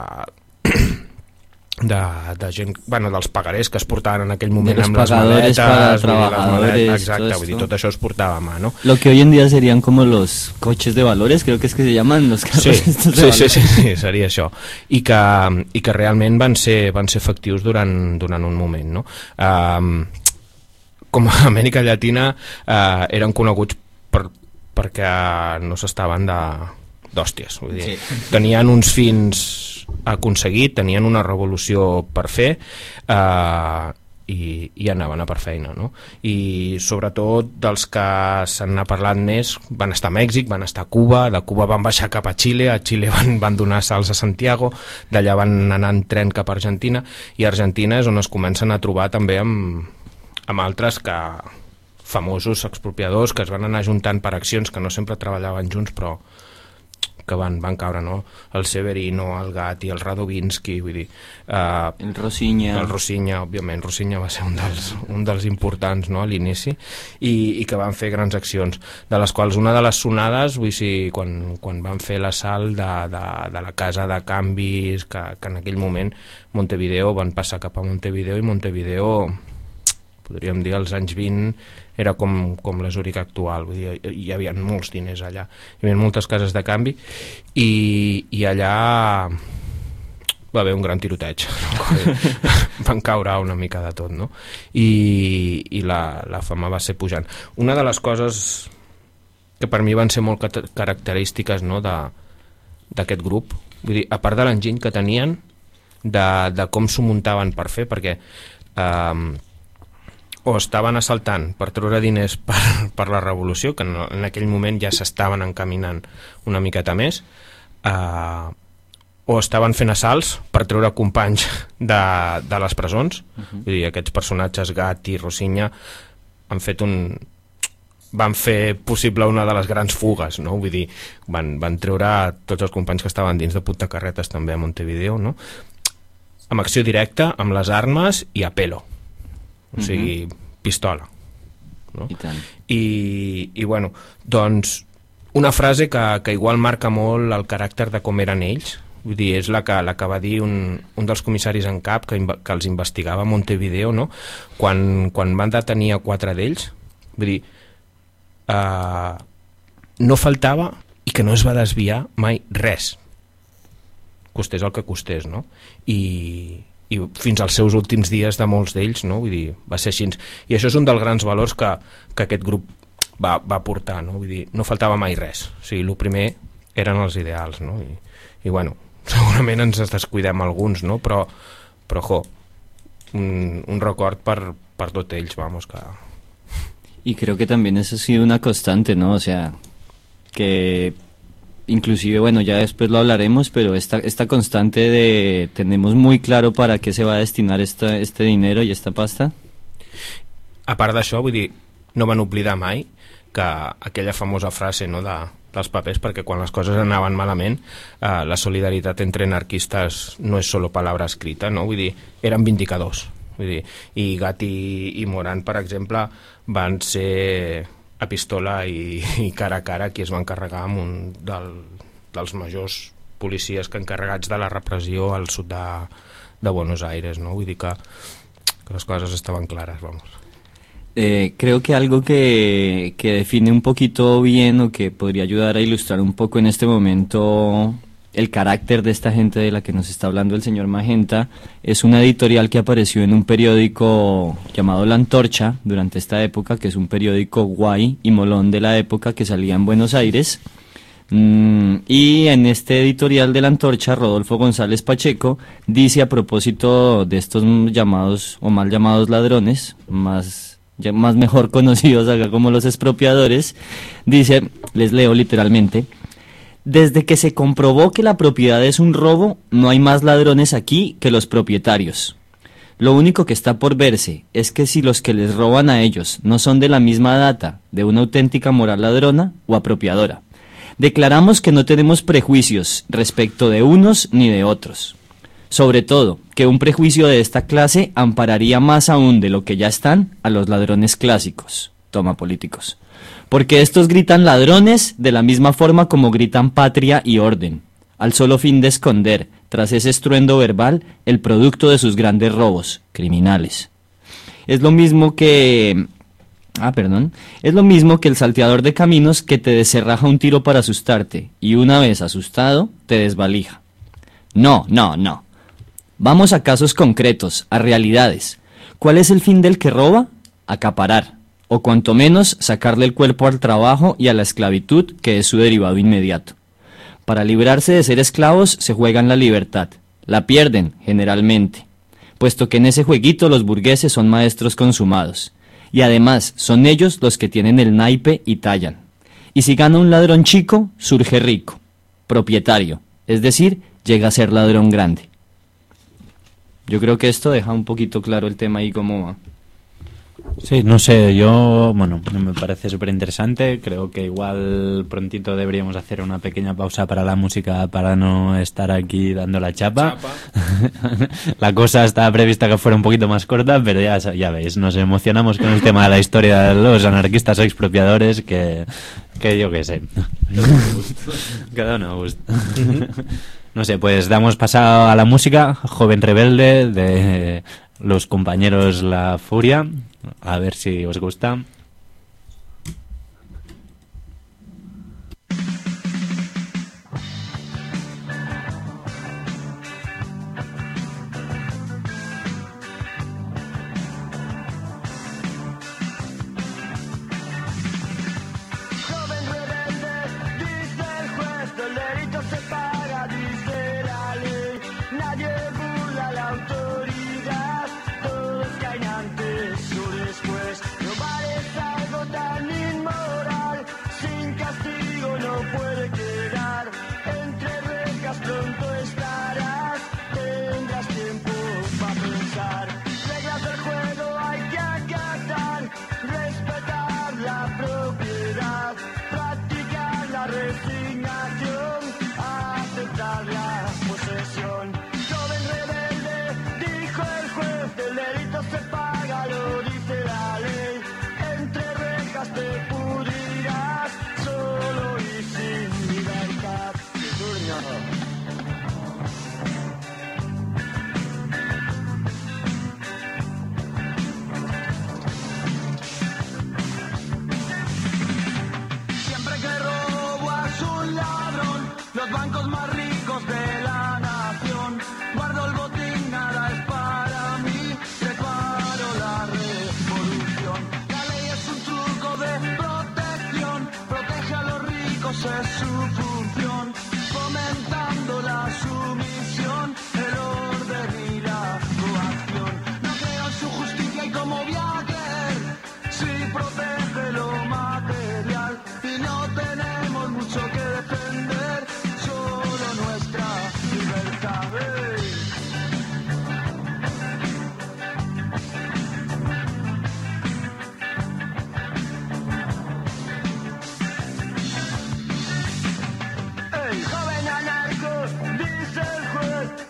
D: de, de gent, bueno, dels pagarers que es portaven en aquell moment amb les maletes,
C: para
D: trabajadores, exacte, vull dir, tot això es portava a mà, no?
C: Lo que hoy en día serían como los coches de valores, creo que es que se llaman los carros
D: sí,
C: estos de
D: sí,
C: valores.
D: sí, sí, sí, seria això. I que, i que realment van ser, van ser efectius durant, durant un moment, no? Um, com a Amèrica Llatina uh, eren coneguts per, perquè no s'estaven d'hòsties, vull dir, sí. Tenien uns fins aconseguit, tenien una revolució per fer uh, i, i anaven a per feina, no? I sobretot dels que se n'ha parlat més van estar a Mèxic, van estar a Cuba, de Cuba van baixar cap a Xile, a Xile van, van donar salts a Santiago, d'allà van anar en tren cap a Argentina, i Argentina és on es comencen a trobar també amb amb altres que famosos expropiadors que es van anar juntant per accions que no sempre treballaven junts, però que van, van caure, no? El Severino, el Gatti, el Radovinsky, vull dir... Uh,
C: el Rosinya.
D: El Rosinya, òbviament. Rosinya va ser un dels, un dels importants, no?, a l'inici, i, i que van fer grans accions, de les quals una de les sonades, vull dir, quan, quan van fer l'assalt de, de, de la casa de canvis, que, que en aquell moment Montevideo, van passar cap a Montevideo, i Montevideo... podríem dir, als anys vint era com, com la Zúrich actual, vull dir, hi havia molts diners allà, hi havia moltes cases de canvi, i, i allà va haver un gran tiroteig, no? Van caure una mica de tot, no? I, i la, la fama va ser pujant. Una de les coses que per mi van ser molt característiques, no?, d'aquest grup, vull dir, a part de l'enginy que tenien, de, de com s'ho muntaven per fer, perquè eh, o estaven assaltant per treure diners per, per la revolució, que en, en aquell moment ja s'estaven encaminant una miqueta més, eh, o estaven fent assalts per treure companys de, de les presons. Uh-huh. Vull dir, aquests personatges, Gatti, Rosinya, han fet un... van fer possible una de les grans fugues, no? Vull dir, van, van treure tots els companys que estaven dins de Puntacarretas també a Montevideo, no? Amb acció directa, amb les armes i a pelo. O sigui, uh-huh. pistola, no?
C: I tant.
D: I, i bueno, doncs una frase que, que igual marca molt el caràcter de com eren ells, vull dir, és la que, la que va dir un, un dels comissaris en cap que, que els investigava a Montevideo, no? Quan, quan van detenir a quatre d'ells, vull dir, uh, no faltava i que no es va desviar mai res, costés el que costés, no? I i fins als seus últims dies de molts d'ells, no? Vull dir, va ser així. I això és un dels grans valors que, que aquest grup va, va portar, no? Vull dir, no faltava mai res. O sigui, el primer eren els ideals, no? I, i bueno, segurament ens descuidem alguns, no? Però, però jo, un, un record per, per tots ells, vamos, que...
C: Y creo que también eso ha sido una constante, ¿no? O sea, que... inclusive, bueno, ya después lo hablaremos, pero esta, esta constante de tenemos muy claro para qué se va a destinar esta, este dinero y esta pasta.
D: A part d'això, vull dir, no van oblidar mai que aquella famosa frase, no, de, dels papers, perquè quan les coses anaven malament, eh, la solidaritat entre anarquistes no és solo palabra escrita, no? Vull dir, eren indicadors. Vull dir, i Gatti i Morant, per exemple, van ser a pistola i, i cara a cara qui es van carregar amb un del, dels majors policies que encarregats de la repressió al sud de, de Buenos Aires, no? Vull dir que, que les coses estaven clares, vamos.
C: Eh, creo que algo que, que define un poquito bien o que podría ayudar a ilustrar un poco en este momento el carácter de esta gente de la que nos está hablando el señor Magenta es una editorial que apareció en un periódico llamado La Antorcha durante esta época, que es un periódico guay y molón de la época que salía en Buenos Aires. Mm, y en este editorial de La Antorcha, Rodolfo González Pacheco dice a propósito de estos llamados o mal llamados ladrones, más, ya más mejor conocidos acá como los expropiadores, dice, les leo literalmente: desde que se comprobó que la propiedad es un robo, no hay más ladrones aquí que los propietarios. Lo único que está por verse es que si los que les roban a ellos no son de la misma data de una auténtica moral ladrona o apropiadora. Declaramos que no tenemos prejuicios respecto de unos ni de otros. Sobre todo, que un prejuicio de esta clase ampararía más aún de lo que ya están a los ladrones clásicos, toma políticos. Porque estos gritan ladrones de la misma forma como gritan patria y orden, al solo fin de esconder, tras ese estruendo verbal, el producto de sus grandes robos, criminales. Es lo mismo que... Ah, perdón. Es lo mismo que el salteador de caminos que te descerraja un tiro para asustarte, y una vez asustado, te desvalija. No, no, no. Vamos a casos concretos, a realidades. ¿Cuál es el fin del que roba? Acaparar. O cuanto menos sacarle el cuerpo al trabajo y a la esclavitud, que es su derivado inmediato. Para librarse de ser esclavos se juegan la libertad, la pierden generalmente, puesto que en ese jueguito los burgueses son maestros consumados, y además son ellos los que tienen el naipe y tallan. Y si gana un ladrón chico, surge rico, propietario, es decir, llega a ser ladrón grande. Yo creo que esto deja un poquito claro el tema ahí cómo va.
B: Sí, no sé, yo, bueno, me parece súper interesante. Creo que igual prontito deberíamos hacer una pequeña pausa para la música para no estar aquí dando la chapa. chapa. La cosa estaba prevista que fuera un poquito más corta, pero ya, ya veis, nos emocionamos con el tema de la historia de los anarquistas expropiadores que, que yo qué sé. Cada uno a gusto. No sé, pues damos paso a la música, Joven Rebelde, de los compañeros La Furia. A ver si os gusta.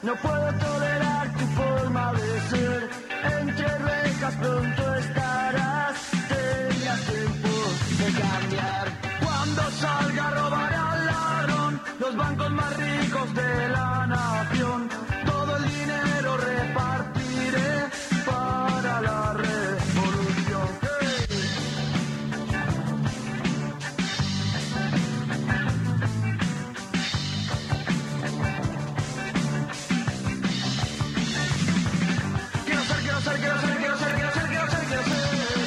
F: No puedo tolerar tu forma de ser. Entre rejas pronto estarás. Tengas tiempo de cambiar. Cuando salga robaré al ladrón. Los bancos más ricos de la nación. Todo el dinero repartiré para la revolución. ¡Hey! Quiero ser, quiero ser, quiero ser, quiero ser, quiero ser, quiero ser, quiero ser.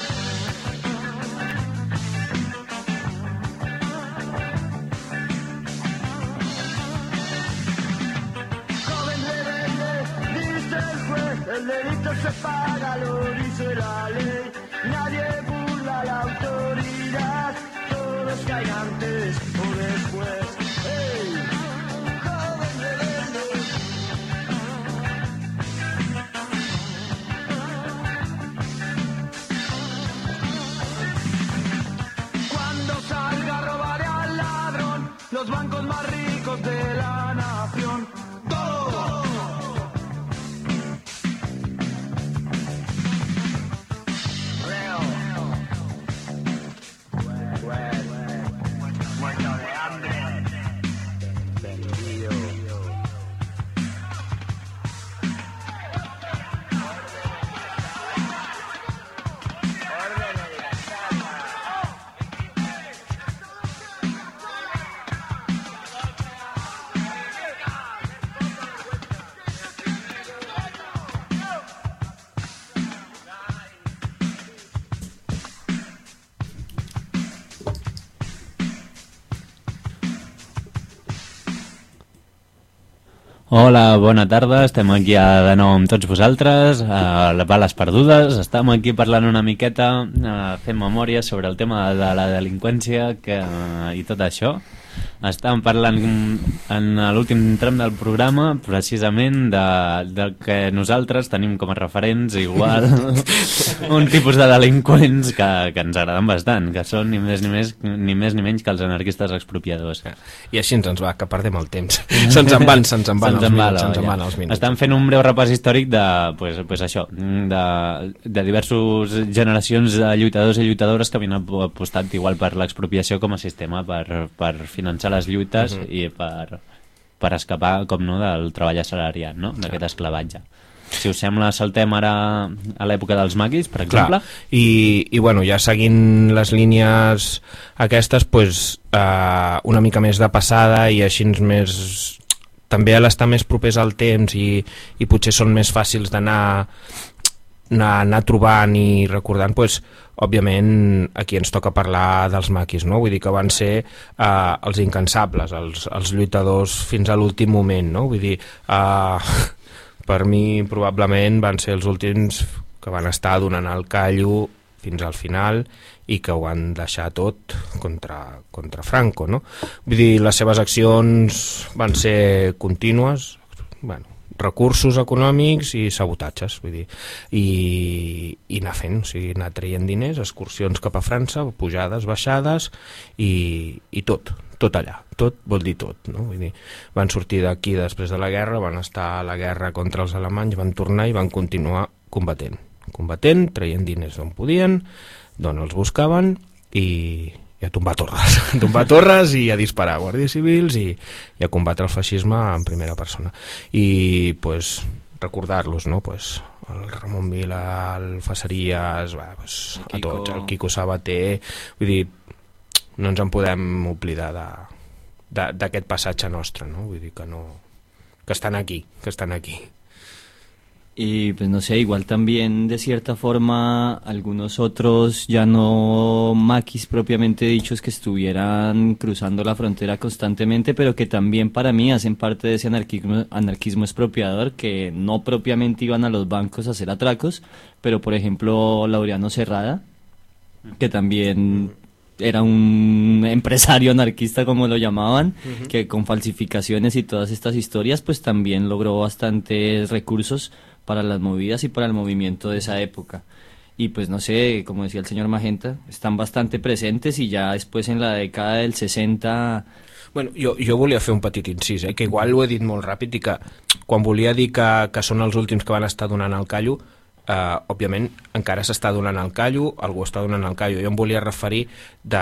F: Joven rebelde, dice el juez, el delito se paga, lo dice la ley. Nadie burla la autoridad, todos caen antes o después. ¡Hey! Joven rebelde. Cuando salga robaré al ladrón, los bancos más ricos de la nación. ¡Todo! Muerto de hambre. Vendido.
B: Hola, bona tarda, estem aquí a, de nou amb tots vosaltres, a les Bales Perdudes, estem aquí parlant una miqueta, eh, fent memòria sobre el tema de la delinqüència que, i tot això. Estàvem parlant en l'últim tram del programa precisament de, del que nosaltres tenim com a referents igual un tipus de delinqüents que, que ens agraden bastant, que són ni més ni, més, ni més ni menys que els anarquistes expropiadors.
D: I així ens va, que perdem el temps. Se'ns en van, se'ns en van,
B: se'ns
D: els,
B: en
D: minuts,
B: va,
D: se'ns en
B: ja.
D: van els minuts.
B: Estan fent un breu repàs històric de, pues, pues això, de, de diverses generacions de lluitadors i lluitadores que havien apostat igual per l'expropiació com a sistema per, per finançar les lluites uh-huh. i per, per escapar, com no, del treball assalariat, no? D'aquest esclavatge. Si us sembla, saltem ara a l'època dels maquis, per exemple.
D: Clar. I, i bueno, ja seguint les línies aquestes, pues, eh, una mica més de passada i així més... també a l'estar més propers al temps i, i potser són més fàcils d'anar anar, anar trobant i recordant, pues, òbviament aquí ens toca parlar dels maquis, no? Vull dir que van ser eh, els incansables, els, els lluitadors fins a l'últim moment, no? Vull dir, eh, per mi probablement van ser els últims que van estar donant el callo fins al final i que ho van deixar tot contra, contra Franco, no? Vull dir, les seves accions van ser contínues, bueno, recursos econòmics i sabotatges, vull dir, i, i anar fent, o sigui, anar traient diners, excursions cap a França, pujades, baixades i, i tot, tot allà, tot vol dir tot, no? Vull dir, van sortir d'aquí després de la guerra, van estar a la guerra contra els alemanys, van tornar i van continuar combatent, combatent, traient diners d'on podien, d'on els buscaven i... i a tombar torres, a tombar torres i a disparar a guàrdies civils i, i a combatre el feixisme en primera persona. I pues, recordar-los, no? Pues, el Ramon Vila, el Faceries, va, pues, a tots, el Quico Sabater, vull dir, no ens en podem oblidar d'aquest passatge nostre, no? Vull dir que no, que estan aquí, que estan aquí.
C: Y pues no sé, igual también de cierta forma algunos otros ya no maquis propiamente dichos que estuvieran cruzando la frontera constantemente, pero que también para mí hacen parte de ese anarquismo, anarquismo expropiador, que no propiamente iban a los bancos a hacer atracos, pero por ejemplo Laureano Cerrada, que también era un empresario anarquista como lo llamaban, uh-huh. que con falsificaciones y todas estas historias pues también logró bastantes recursos para las movidas y para el movimiento de esa época. Y pues no sé, como decía el señor Magenta, están bastante presentes y ya después en la década del sesenta...
D: Bueno, jo, jo volia fer un petit incís, eh, que igual ho he dit molt ràpid i que quan volia dir que, que són els últims que van estar donant el callo, eh, òbviament encara s'està donant el callo, algú està donant el callo. Jo em volia referir de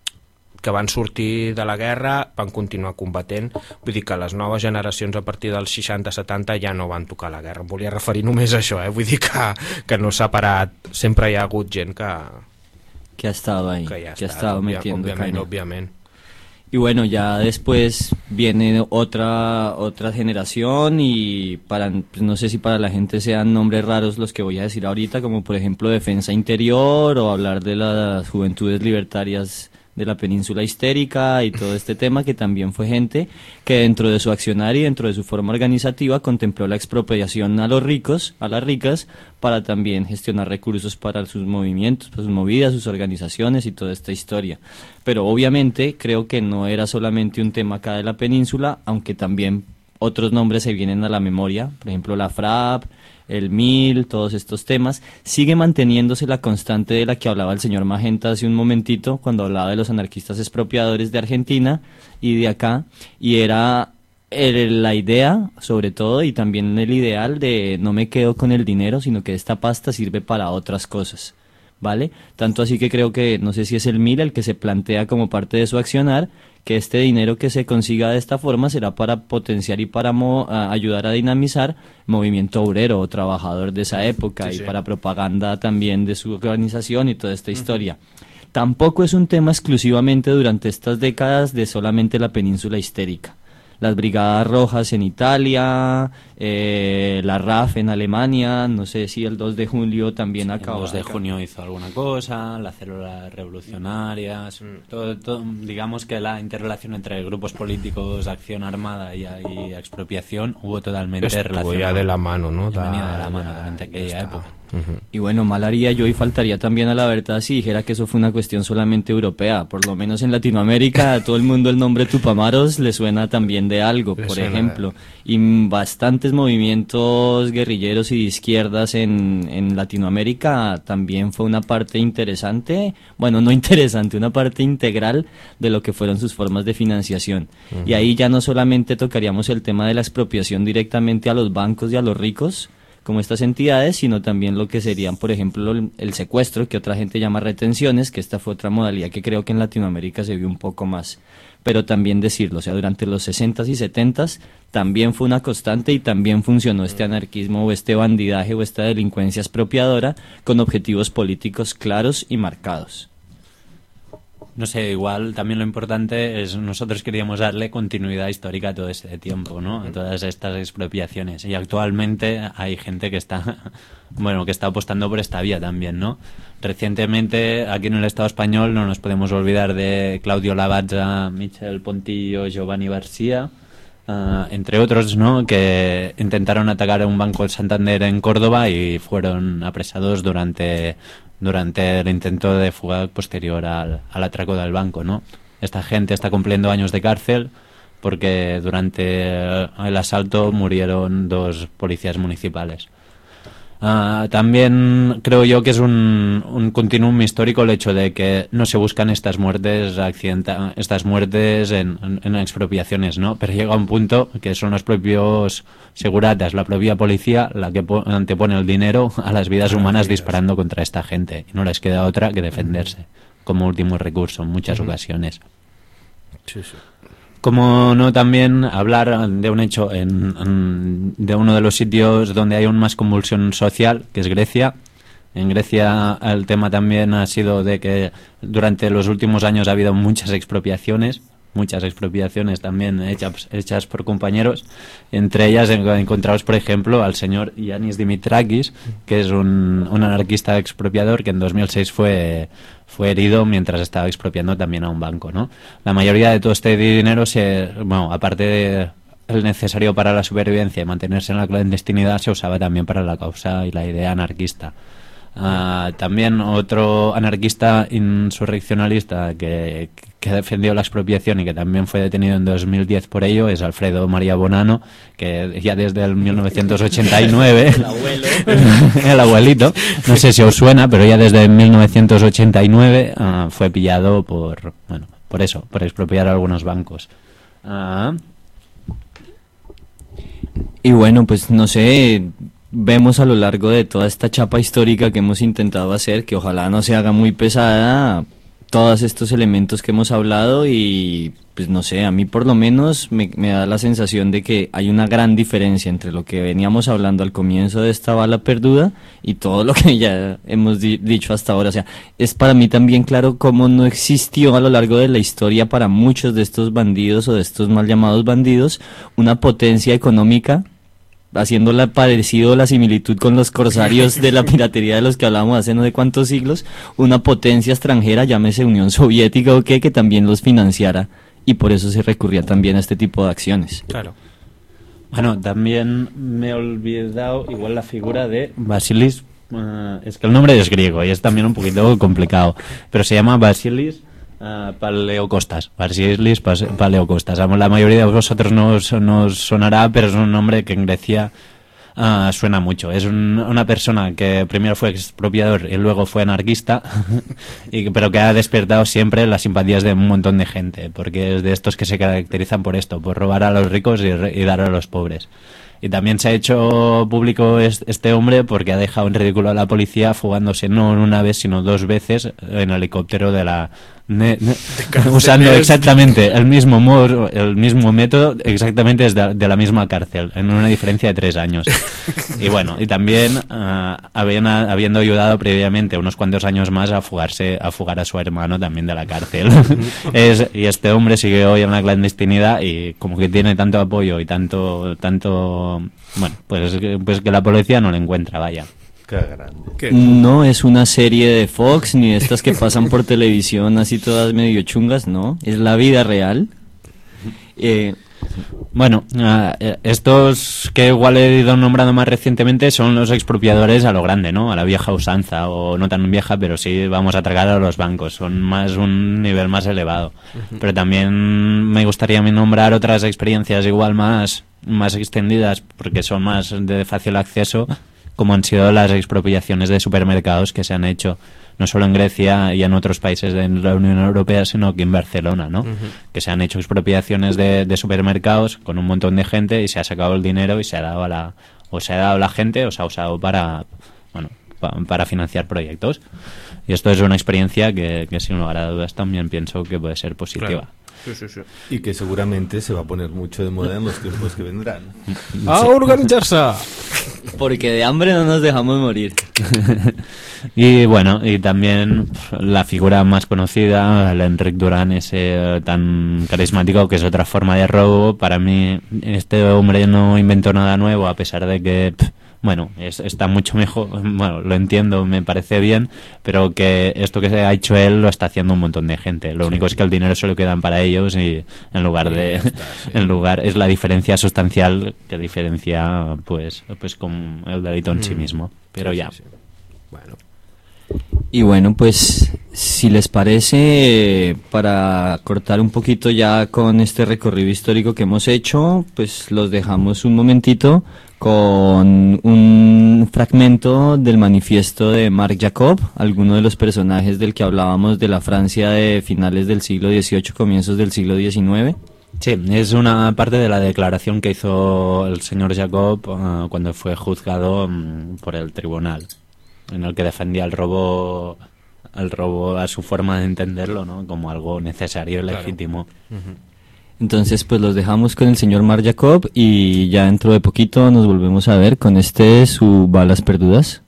D: que van sortir de la guerra, van continuar combatent, vull dir que les noves generacions a partir dels seixanta setanta ja no van tocar la guerra. Em volia referir només a això, eh? Vull dir que, que no s'ha parat, sempre hi ha hagut gent que...
C: Que ha estado ahí,
D: que, ya
C: que ha
D: está,
C: estado
D: obvia,
C: metiendo
D: obviamente,
C: caña.
D: obviamente.
C: Y bueno, ya después viene otra otra generación y para pues no sé si para la gente sean nombres raros los que voy a decir ahorita, como por ejemplo Defensa Interior o hablar de las Juventudes Libertarias de la Península Histérica y todo este tema, que también fue gente que dentro de su accionar y dentro de su forma organizativa contempló la expropiación a los ricos, a las ricas, para también gestionar recursos para sus movimientos, para sus movidas, sus organizaciones y toda esta historia. Pero obviamente creo que no era solamente un tema acá de la península, aunque también otros nombres se vienen a la memoria, por ejemplo la FRAP, el M I L, todos estos temas. Sigue manteniéndose la constante de la que hablaba el señor Magenta hace un momentito, cuando hablaba de los anarquistas expropiadores de Argentina y de acá, y era el, la idea, sobre todo, y también el ideal de no me quedo con el dinero, sino que esta pasta sirve para otras cosas, ¿vale? Tanto así que creo que, no sé si es el M I L el que se plantea como parte de su accionar, que este dinero que se consiga de esta forma será para potenciar y para mo a ayudar a dinamizar movimiento obrero o trabajador de esa época, sí, y sí. para propaganda también de su organización y toda esta uh-huh. historia. Tampoco es un tema exclusivamente durante estas décadas de solamente la península histérica. Las Brigadas Rojas en Italia, eh, la R A F en Alemania, no sé si el dos de julio también
B: sí,
C: acabó.
B: El dos de junio hizo alguna cosa, las células revolucionarias, mm. todo, todo, digamos que la interrelación entre grupos políticos, acción armada y, y expropiación hubo totalmente
D: Estuvo
B: relacionada.
D: ya de la mano, ¿no?
B: Da, venía de la mano durante aquella época.
C: Uh-huh. Y bueno, mal haría yo y faltaría también a la verdad si dijera que eso fue una cuestión solamente europea. Por lo menos en Latinoamérica a todo el mundo el nombre Tupamaros le suena también de algo, le por suena, ejemplo. Y bastantes movimientos guerrilleros y de izquierdas en, en Latinoamérica también fue una parte interesante, bueno, no interesante, una parte integral de lo que fueron sus formas de financiación. Uh-huh. Y ahí ya no solamente tocaríamos el tema de la expropiación directamente a los bancos y a los ricos, como estas entidades, sino también lo que serían, por ejemplo, el, el secuestro, que otra gente llama retenciones, que esta fue otra modalidad que creo que en Latinoamérica se vio un poco más. Pero también decirlo, o sea, durante los sesentas y setentas también fue una constante y también funcionó este anarquismo o este bandidaje o esta delincuencia expropiadora con objetivos políticos claros y marcados.
B: No sé, igual también lo importante es nosotros queríamos darle continuidad histórica a todo este tiempo, ¿no? A todas estas expropiaciones. Y actualmente hay gente que está, bueno, que está apostando por esta vía también, ¿no? Recientemente, aquí en el Estado español, no nos podemos olvidar de Claudio Lavazza, Michel Pontillo, Giovanni García, uh, entre otros, ¿no? Que intentaron atacar a un banco del Santander en Córdoba y fueron apresados durante... durante el intento de fuga posterior al, al atraco del banco, ¿no? Esta gente está cumpliendo años de cárcel porque durante el asalto murieron dos policías municipales. Uh, también creo yo que es un, un continuum histórico el hecho de que no se buscan estas muertes accidenta estas muertes en, en, en expropiaciones, ¿no? Pero llega un punto que son los propios seguratas, la propia policía, la que antepone el dinero a las vidas humanas disparando contra esta gente. Y no les queda otra que defenderse como último recurso en muchas uh-huh. ocasiones.
D: Sí, sí.
B: Como no también hablar de un hecho en, en, de uno de los sitios donde hay aún más convulsión social, que es Grecia. En Grecia el tema también ha sido de que durante los últimos años ha habido muchas expropiaciones, muchas expropiaciones también hechas, hechas por compañeros. Entre ellas encontramos, por ejemplo, al señor Yannis Dimitrakis, que es un, un anarquista expropiador que en dos mil seis fue... fue herido mientras estaba expropiando también a un banco, ¿no? La mayoría de todo este dinero, se, bueno, aparte de el necesario para la supervivencia y mantenerse en la clandestinidad, se usaba también para la causa y la idea anarquista. Uh, también otro anarquista insurreccionalista que, que defendió la expropiación y que también fue detenido en dos mil diez por ello es Alfredo María Bonanno, que ya desde el mil novecientos ochenta y nueve
C: el abuelo
B: el abuelito, no sé si os suena, pero ya desde mil novecientos ochenta y nueve uh, fue pillado por, bueno, por eso, por expropiar algunos bancos. Uh,
C: Y bueno, pues no sé, vemos a lo largo de toda esta chapa histórica que hemos intentado hacer, que ojalá no se haga muy pesada, todos estos elementos que hemos hablado y pues no sé, a mí por lo menos me, me da la sensación de que hay una gran diferencia entre lo que veníamos hablando al comienzo de esta bala perduda y todo lo que ya hemos di- dicho hasta ahora. O sea, es para mí también claro cómo no existió a lo largo de la historia para muchos de estos bandidos o de estos mal llamados bandidos una potencia económica, haciéndola parecido la similitud con los corsarios de la piratería de los que hablábamos hace no sé cuántos siglos, una potencia extranjera, llámese Unión Soviética o qué, que también los financiara, y por eso se recurría también a este tipo de acciones.
D: Claro.
B: Bueno, también me he olvidado igual la figura de Basilis. Uh, es que el nombre es griego y es también un poquito complicado, pero se llama Basilis uh, Paleokostas. Basilis Pas- Paleokostas. La mayoría de vosotros no os, no os sonará, pero es un nombre que en Grecia uh, suena mucho. Es un, una persona que primero fue expropiador y luego fue anarquista, y, pero que ha despertado siempre las simpatías de un montón de gente, porque es de estos que se caracterizan por esto, por robar a los ricos y, y dar a los pobres. Y también se ha hecho público este hombre porque ha dejado en ridículo a la policía fugándose no una vez sino dos veces en helicóptero de la ne, ne, usando exactamente el mismo modo, el mismo método exactamente desde de la misma cárcel en una diferencia de tres años. Y bueno, y también uh, habían, habiendo ayudado previamente unos cuantos años más a fugarse a fugar a su hermano también de la cárcel. es, y este hombre sigue hoy en la clandestinidad y como que tiene tanto apoyo y tanto tanto bueno, pues, pues que la policía no le encuentra, vaya.
E: Qué grande.
D: ¿Qué?
C: No es una serie de Fox ni de estas que pasan por televisión así todas medio chungas, no, es la vida real. Eh,
B: Bueno, uh, estos que igual he ido nombrando más recientemente son los expropiadores a lo grande, ¿no? A la vieja usanza, o no tan vieja, pero sí vamos a atracar a los bancos. Son más un nivel más elevado. Uh-huh. Pero también me gustaría nombrar otras experiencias igual más, más extendidas, porque son más de fácil acceso, como han sido las expropiaciones de supermercados que se han hecho no solo en Grecia y en otros países de la Unión Europea, sino aquí en Barcelona, ¿no? Uh-huh. Que se han hecho expropiaciones de, de supermercados con un montón de gente y se ha sacado el dinero y se ha dado a la, o se ha dado a la gente o se ha usado para, bueno, pa, para financiar proyectos. Y esto es una experiencia que, que sin lugar a dudas también pienso que puede ser positiva.
D: Claro. Sí, sí, sí.
E: Y que seguramente se va a poner mucho de moda en los tiempos que vendrán.
D: ¡A organizarse!
C: Porque de hambre no nos dejamos morir.
B: Y bueno, y también la figura más conocida, el Enric Duran, ese tan carismático, que es otra forma de robo. Para mí, este hombre no inventó nada nuevo, a pesar de que... Pff, bueno, es, está mucho mejor, bueno, lo entiendo, me parece bien, pero que esto que ha hecho él lo está haciendo un montón de gente. Lo sí. único es que el dinero se lo quedan para ellos y en lugar de, está, sí. en lugar es la diferencia sustancial que diferencia, pues, pues con el delito en mm. sí mismo. Pero sí, ya. Sí, sí.
D: Bueno.
C: Y bueno, pues si les parece, para cortar un poquito ya con este recorrido histórico que hemos hecho, pues los dejamos un momentito con un fragmento del manifiesto de Marc Jacob, alguno de los personajes del que hablábamos de la Francia de finales del siglo dieciocho, comienzos del siglo diecinueve.
B: Sí, es una parte de la declaración que hizo el señor Jacob uh, cuando fue juzgado um, por el tribunal, en el que defendía el robo, el robo a su forma de entenderlo, ¿no? Como algo necesario y legítimo.
D: Claro. Uh-huh.
C: Entonces pues los dejamos con el señor Marc Jacob y ya dentro de poquito nos volvemos a ver con este su Balas Perdudas.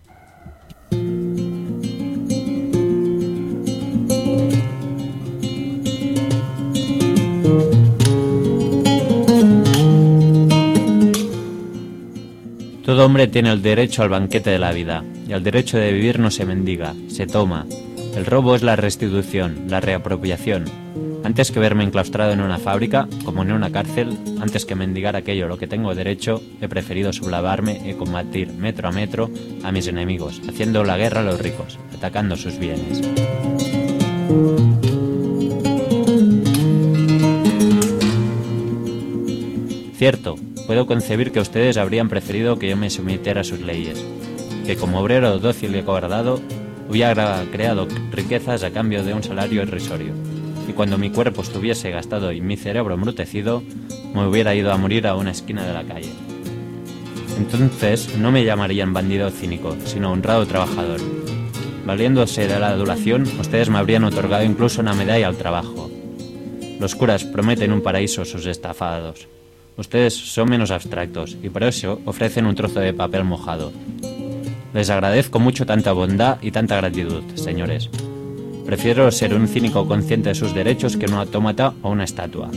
B: Todo hombre tiene el derecho al banquete de la vida, y el derecho de vivir no se mendiga, se toma. El robo es la restitución, la reapropiación. Antes que verme enclaustrado en una fábrica, como en una cárcel, antes que mendigar aquello a lo que tengo derecho, he preferido sublevarme y combatir metro a metro a mis enemigos, haciendo la guerra a los ricos, atacando sus bienes. Cierto, puedo concebir que ustedes habrían preferido que yo me sometiera a sus leyes, que como obrero dócil y acobardado hubiera creado riquezas a cambio de un salario irrisorio, y cuando mi cuerpo estuviese gastado y mi cerebro embrutecido, me hubiera ido a morir a una esquina de la calle. Entonces no me llamarían bandido cínico, sino honrado trabajador. Valiéndose de la adulación, ustedes me habrían otorgado incluso una medalla al trabajo. Los curas prometen un paraíso a sus estafados. Ustedes son menos abstractos y por eso ofrecen un trozo de papel mojado. Les agradezco mucho tanta bondad y tanta gratitud, señores. Prefiero ser un cínico consciente de sus derechos que un autómata o una estatua.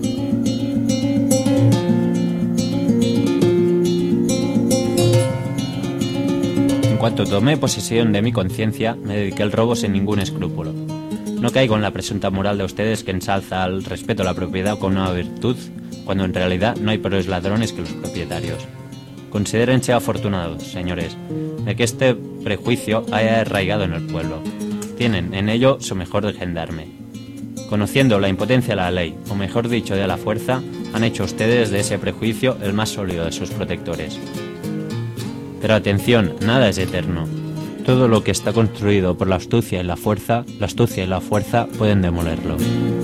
B: En cuanto tomé posesión de mi conciencia, me dediqué al robo sin ningún escrúpulo. No caigo en la presunta moral de ustedes que ensalza al respeto a la propiedad como una virtud, cuando en realidad no hay peores ladrones que los propietarios. Considérense afortunados, señores, de que este prejuicio haya arraigado en el pueblo. Tienen en ello su mejor gendarme. Conociendo la impotencia de la ley, o mejor dicho de la fuerza, han hecho ustedes de ese prejuicio el más sólido de sus protectores. Pero atención, nada es eterno. Todo lo que está construido por la astucia y la fuerza, la astucia y la fuerza pueden demolerlo.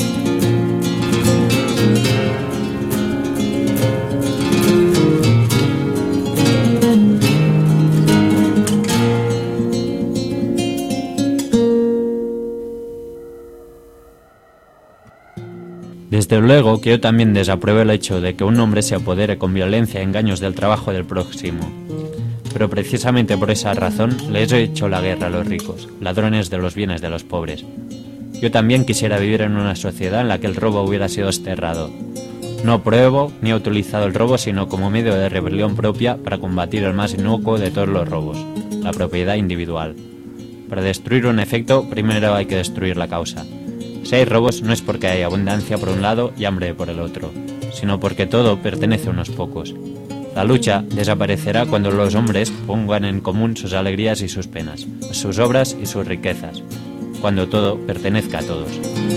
B: Desde luego que yo también desapruebo el hecho de que un hombre se apodere con violencia y engaños del trabajo del próximo. Pero precisamente por esa razón les he hecho la guerra a los ricos, ladrones de los bienes de los pobres. Yo también quisiera vivir en una sociedad en la que el robo hubiera sido desterrado. No apruebo ni he utilizado el robo sino como medio de rebelión propia para combatir el más inocuo de todos los robos, la propiedad individual. Para destruir un efecto, primero hay que destruir la causa. Si hay robos no es porque hay abundancia por un lado y hambre por el otro, sino porque todo pertenece a unos pocos. La lucha desaparecerá cuando los hombres pongan en común sus alegrías y sus penas, sus obras y sus riquezas, cuando todo pertenezca a todos.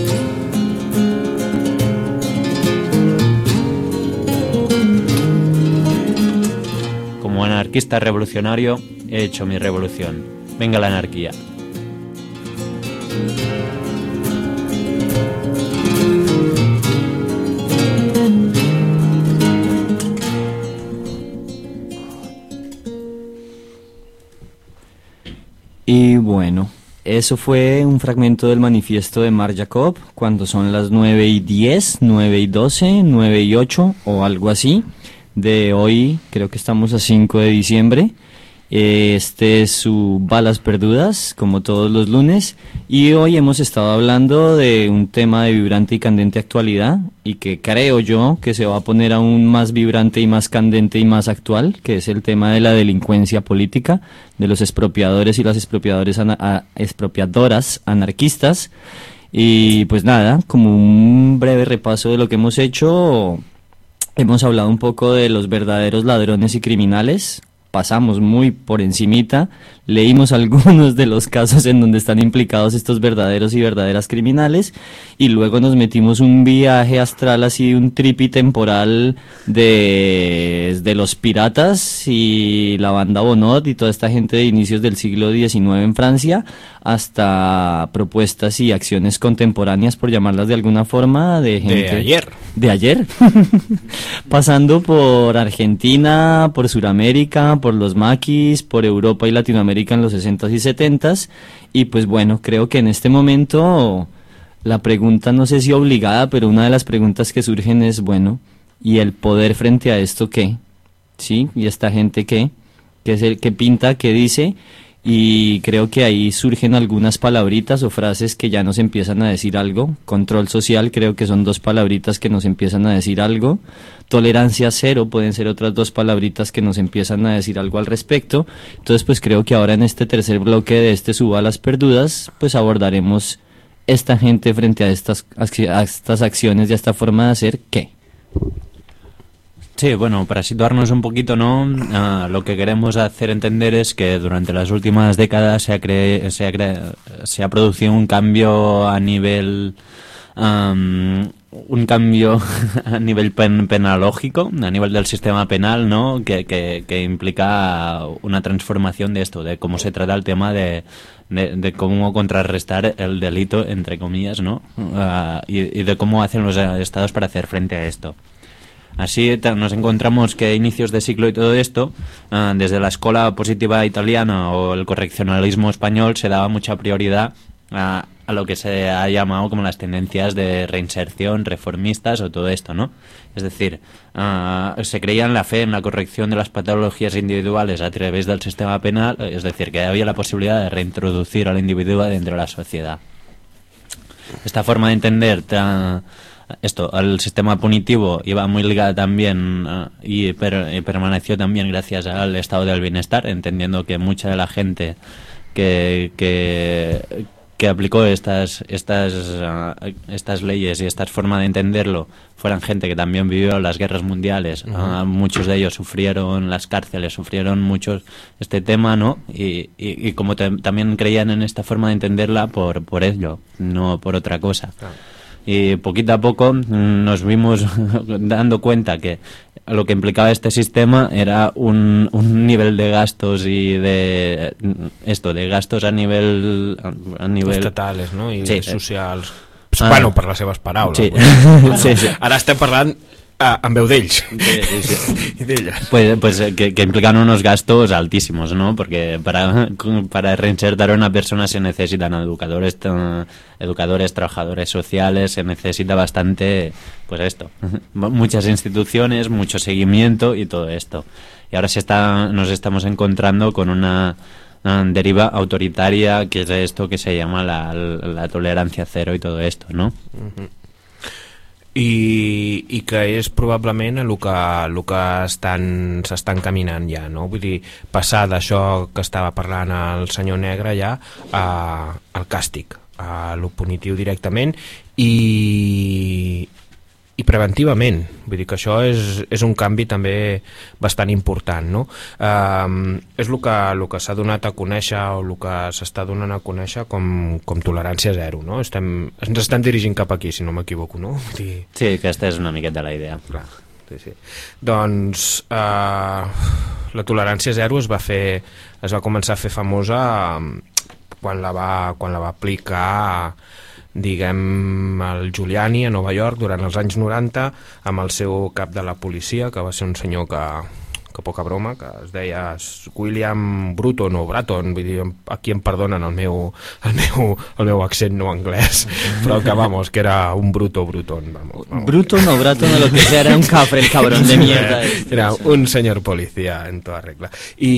B: Como anarquista revolucionario, he hecho mi revolución. Venga la anarquía.
C: Y bueno, eso fue un fragmento del manifiesto de Marc Jacob, cuando son las nueve y diez, nueve y doce, nueve y ocho o algo así, de hoy, creo que estamos a cinco de diciembre. Este es su Balas Perdudas, como todos los lunes, y hoy hemos estado hablando de un tema de vibrante y candente actualidad, y que creo yo que se va a poner aún más vibrante y más candente y más actual, que es el tema de la delincuencia política, de los expropiadores y las expropiadores ana- a- expropiadoras anarquistas. Y pues nada, como un breve repaso de lo que hemos hecho, hemos hablado un poco de los verdaderos ladrones y criminales. Pasamos muy por encimita, leímos algunos de los casos en donde están implicados estos verdaderos y verdaderas criminales, y luego nos metimos un viaje astral, así un tripi temporal de, de los piratas y la banda Bonot y toda esta gente de inicios del siglo diecinueve en Francia, hasta propuestas y acciones contemporáneas, por llamarlas de alguna forma, de gente...
D: De ayer.
C: De ayer. Pasando por Argentina, por Sudamérica, por los maquis, por Europa y Latinoamérica en los sesentas y setentas. Y pues bueno, creo que en este momento la pregunta, no sé si obligada, pero una de las preguntas que surgen es, bueno, ¿y el poder frente a esto qué? ¿Sí? ¿Y esta gente qué? ¿Qué es el que pinta? ¿Qué dice? Y creo que ahí surgen algunas palabritas o frases que ya nos empiezan a decir algo. Control social, creo que son dos palabritas que nos empiezan a decir algo. Tolerancia cero pueden ser otras dos palabritas que nos empiezan a decir algo al respecto. Entonces pues creo que ahora en este tercer bloque de este Suba las Perdudas, pues abordaremos esta gente frente a estas, a estas acciones y a esta forma de hacer, ¿qué?
B: Sí, bueno, para situarnos un poquito, ¿no? Uh, lo que queremos hacer entender es que durante las últimas décadas se ha, cre se ha, cre se ha producido un cambio a nivel... Um, un cambio a nivel pen penalógico, a nivel del sistema penal, ¿no? Que, que, que implica una transformación de esto, de cómo se trata el tema de, de, de cómo contrarrestar el delito, entre comillas, ¿no? Uh, y, y de cómo hacen los estados para hacer frente a esto. Así nos encontramos que a inicios de siglo y todo esto, uh, desde la escuela positiva italiana o el correccionalismo español, se daba mucha prioridad a, a lo que se ha llamado como las tendencias de reinserción, reformistas o todo esto, ¿no? Es decir, uh, se creía en la fe en la corrección de las patologías individuales a través del sistema penal, es decir, que había la posibilidad de reintroducir al individuo dentro de la sociedad. Esta forma de entender ta, esto, al sistema punitivo iba muy ligada también uh, y, per, y permaneció también gracias al estado del bienestar, entendiendo que mucha de la gente que, que, que aplicó estas, estas, uh, estas leyes y esta forma de entenderlo fueran gente que también vivió las guerras mundiales. Uh-huh. Uh, muchos de ellos sufrieron las cárceles, sufrieron muchos este tema, ¿no? Y, y, y como te, también creían en esta forma de entenderla por, por ello, no por otra cosa. Claro. Y poquito a poco nos vimos dando cuenta que lo que implicaba este sistema era un, un nivel de gastos y de esto, de gastos a nivel a nivel
D: estatals, no? I
B: sí,
D: socials.
B: Ah,
D: bueno, per les seves paraules.
B: Sí. sí, sí.
D: Ara estem parlant Ah, en veu d'ells.
B: Sí, sí, sí.
D: Y de ellas.
B: Pues, pues que, que implican unos gastos altísimos, ¿no? Porque para, para reinsertar a una persona se necesitan educadores, educadores, trabajadores sociales, se necesita bastante, pues esto, muchas instituciones, mucho seguimiento y todo esto. Y ahora se está, nos estamos encontrando con una, una deriva autoritaria, que es esto que se llama la, la tolerancia cero y todo esto, ¿no?
D: Uh-huh. I, i que és probablement el que, el que estan, s'estan caminant ja, no? Vull dir, passar d'això que estava parlant el senyor Negre ja a, al càstig, a lo punitiu directament i, i preventivament. Vull dir que això és, és un canvi també bastant important, no? Um, és el que, el que s'ha donat a conèixer o el que s'està donant a conèixer com, com tolerància zero, no? Estem, ens estem dirigint cap aquí, si no m'equivoco, no? Vull dir...
B: Sí, aquesta és una miqueta la idea.
D: Clar, sí, sí. Doncs uh, la tolerància zero es va fer, es va començar a fer famosa quan la va, quan la va aplicar, diguem, el Giuliani a Nova York durant els anys noranta amb el seu cap de la policia, que va ser un senyor que, que poca broma, que es deia William Bruton o Bratton, vull dir, aquí em perdonen el meu, el meu, el meu accent no anglès, però que vamos, que era un Bruto Bruton, vamos, vamos.
C: Bruton o Bratton o lo que sea, era un cafre, el cabrón de mierda.
D: Era un senyor policia en tota regla.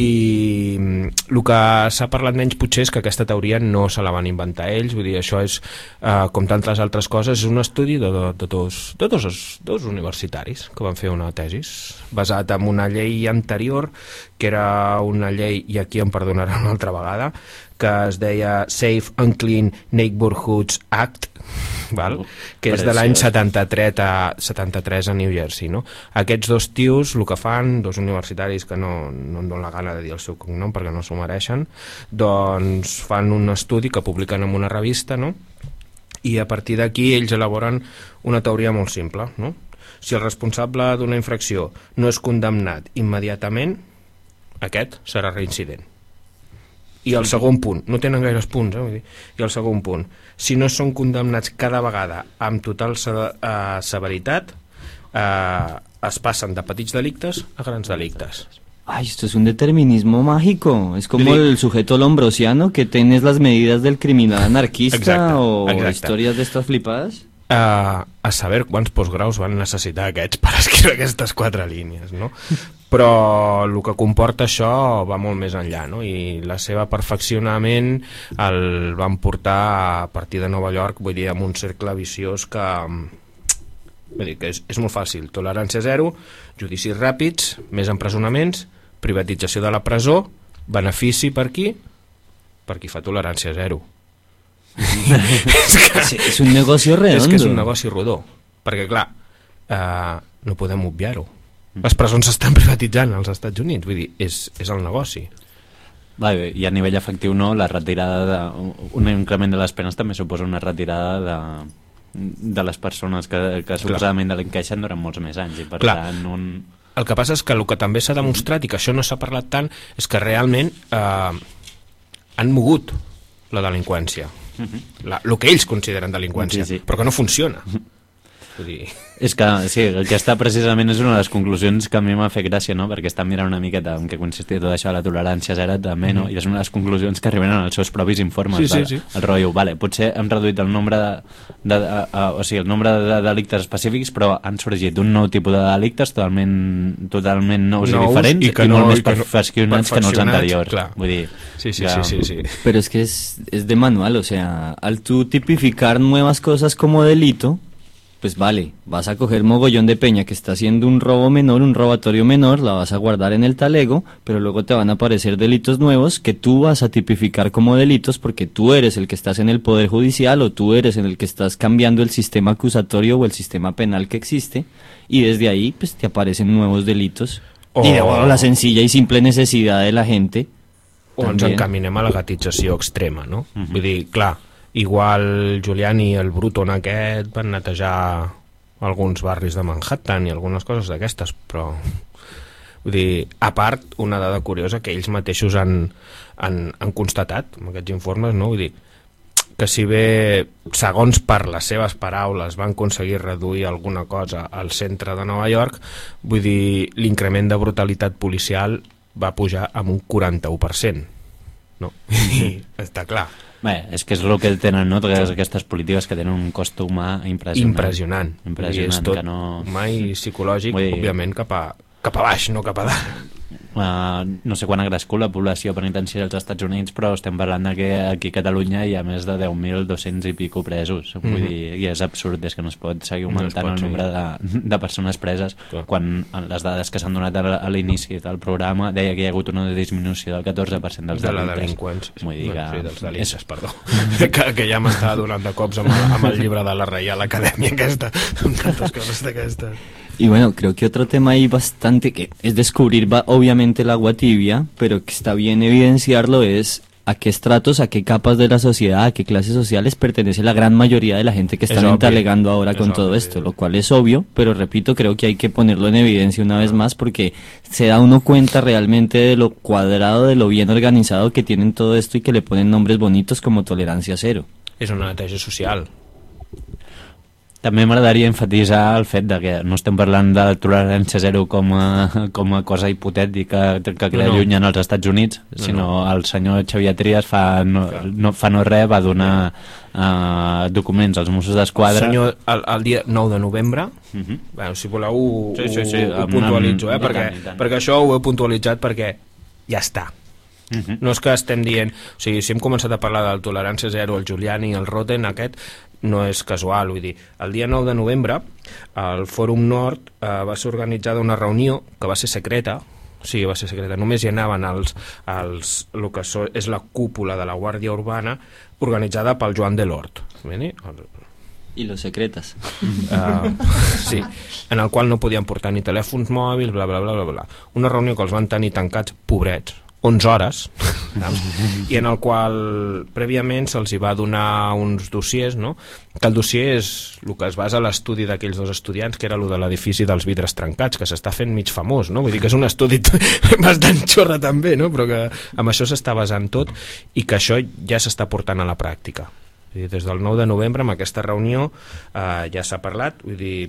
D: I el que s'ha parlat menys potser és que aquesta teoria no se la van inventar ells, vull dir, això és, eh, com tantes altres coses, és un estudi de, de, de, dos, de dos, dos universitaris que van fer una tesis basat en una llei anterior, que era una llei, i aquí em perdonaran una altra vegada, que es deia Safe and Clean Neighborhoods Act, val? Que és de l'any setanta-tres a, setanta-tres a New Jersey, no? Aquests dos tios el que fan, dos universitaris que no, no em donen la gana de dir el seu cognom perquè no s'ho mereixen, doncs fan un estudi que publiquen en una revista, no? I a partir d'aquí ells elaboren una teoria molt simple, no? Si el responsable d'una infracció no és condemnat immediatament, aquest serà reincident. I el segon punt, no tenen gaires punts, eh? Vull dir, i el segon punt, si no són condemnats cada vegada amb total eh, severitat, eh, es passen de petits delictes a grans delictes.
C: Ay, esto es un determinismo mágico. Es como sí. El sujeto lombrosiano que tienes las medidas del criminal anarquista. Exacte, o exacte. Historias de estas flipadas.
D: Uh, a saber quants postgraus van necessitar aquests per escriure aquestes quatre línies, no? Però el que comporta això va molt més enllà, no? I la seva perfeccionament el van portar a partir de Nova York, vull dir, amb un cercle viciós que, vull dir, que és, és molt fàcil. Tolerància zero, judicis ràpids, més empresonaments, privatització de la presó, benefici per qui? Per qui fa tolerància zero.
C: és, que, sí, és un negoci redondo.
D: És que és un negoci rodó, perquè clar, eh, no podem obviar-ho. Les presons s'estan privatitzant als Estats Units, vull dir, és, és el negoci.
B: Vale, i a nivell efectiu no, la retirada de, un increment de les penes també suposa una retirada de, de les persones que, que suposadament delinqueixen durant molts més anys, i per clar. Tant un...
D: El que passa és que el que també s'ha demostrat, i que això no s'ha parlat tant, és que realment eh, han mogut la delinqüència. Uh-huh. La, el que ells consideren delinqüència, sí, sí. Però que no funciona. Uh-huh. Vull dir...
B: És que, sí, aquesta precisament és una de les conclusions que a mi m'ha fet gràcia, no? Perquè està mirant una miqueta en què consistia tot això, la tolerància zero també, no? Mm. I és una de les conclusions que arriben en els seus propis informes.
D: Sí, sí,
B: de,
D: sí.
B: El rotllo, vale, potser hem reduït el nombre de, de, de, de, o sigui, el nombre de delictes específics, però han sorgit un nou tipus de delictes totalment, totalment nous, nous i diferents i, i no, molt més perfeccionats que no els anteriors.
D: Clar.
B: Vull dir,
D: sí, sí,
B: que...
D: sí, sí, sí.
C: Pero es que es, es de manual, o sea, al tú tipificar nuevas cosas como delito, pues vale, vas a coger mogollón de peña que está haciendo un robo menor, un robatorio menor, la vas a guardar en el talego, pero luego te van a aparecer delitos nuevos que tú vas a tipificar como delitos porque tú eres el que estás en el Poder Judicial o tú eres en el que estás cambiando el sistema acusatorio o el sistema penal que existe y desde ahí pues te aparecen nuevos delitos. Oh. Y de bueno, la sencilla y simple necesidad de la gente.
D: O ens encaminem a la gatització extrema, no? Uh-huh. Vull dir, clar, igual Giuliani i el Bruton aquest van netejar alguns barris de Manhattan i algunes coses d'aquestes, però vull dir, a part, una dada curiosa que ells mateixos han, han, han constatat amb aquests informes, no? Vull dir, que si bé, segons per les seves paraules, van aconseguir reduir alguna cosa al centre de Nova York, vull dir, l'increment de brutalitat policial va pujar amb un quaranta-u per cent, no? I està clar.
B: Bé, és que és el que tenen, no? Totes aquestes polítiques que tenen un cost humà impressionant.
D: Impressionant.
B: Impressionant.
D: I és tot
B: que no...
D: humà i psicològic,
B: dir...
D: òbviament, cap a, cap a baix, no cap a dalt.
B: Uh, no sé quan ha crescut la població penitenciària als Estats Units, però estem parlant que aquí a Catalunya hi ha més de deu mil dos-cents i pico presos. Mm-hmm. Vull dir, i és absurd, és que no es pot seguir augmentant no el nombre de, de persones preses Clar. Quan les dades que s'han donat a, a l'inici del programa deia que hi ha hagut una disminució del catorze per cent dels
D: de
B: delictes.
D: la delinqüència.
B: Vull dir que...
D: Sí, dels delictes, és... perdó. que, que ja m'estava donant de cops amb, amb el llibre de la Reial Acadèmia aquesta, amb tantes coses d'aquestes.
C: Y bueno, creo que otro tema ahí bastante que es descubrir va, obviamente el agua tibia, pero que está bien evidenciarlo es a qué estratos, a qué capas de la sociedad, a qué clases sociales pertenece la gran mayoría de la gente que están entalegando ahora con todo esto, lo cual es obvio, pero repito, creo que hay que ponerlo en evidencia una vez más porque se da uno cuenta realmente de lo cuadrado, de lo bien organizado que tienen todo esto y que le ponen nombres bonitos como tolerancia cero.
D: És una neteja social.
B: També m'agradaria enfatitzar el fet de que no estem parlant de tolerància zero com a, com a cosa hipotètica que crea no, no. lluny als Estats Units, no, sinó no. el senyor Xavier Trias fa no, no, fa no res va donar uh, documents als Mossos d'Esquadra.
D: Senyor, el, el dia nou de novembre, uh-huh. bueno, si voleu ho, sí, sí, sí, ho, ho puntualitzo, eh, perquè, tant, tant. perquè això ho he puntualitzat perquè ja està. Uh-huh. No és que estem dient, o sigui, si hem començat a parlar del tolerància zero, el Giuliani, el Roten, aquest no és casual, vull dir, el dia nou de novembre al Fòrum Nord eh, va ser organitzada una reunió que va ser secreta, sí, va ser secreta, només hi anaven els, els, el que so, és la cúpula de la Guàrdia Urbana organitzada pel Joan Delort. El,
C: I los secretas.
D: Uh, sí, en el qual no podien portar ni telèfons mòbils, bla, bla, bla, bla, bla. Una reunió que els van tenir tancats, pobrets, onze hores, i en el qual prèviament se'ls hi va donar uns dossiers, no? Que el dossier és el que es basa a l'estudi d'aquells dos estudiants, que era el de l'edifici dels vidres trencats, que s'està fent mig famós, no? Vull dir que és un estudi bastant xorra també, no? Però que amb això s'està basant tot i que això ja s'està portant a la pràctica. Vull dir, des del nou de novembre, amb aquesta reunió, eh, ja s'ha parlat, vull dir,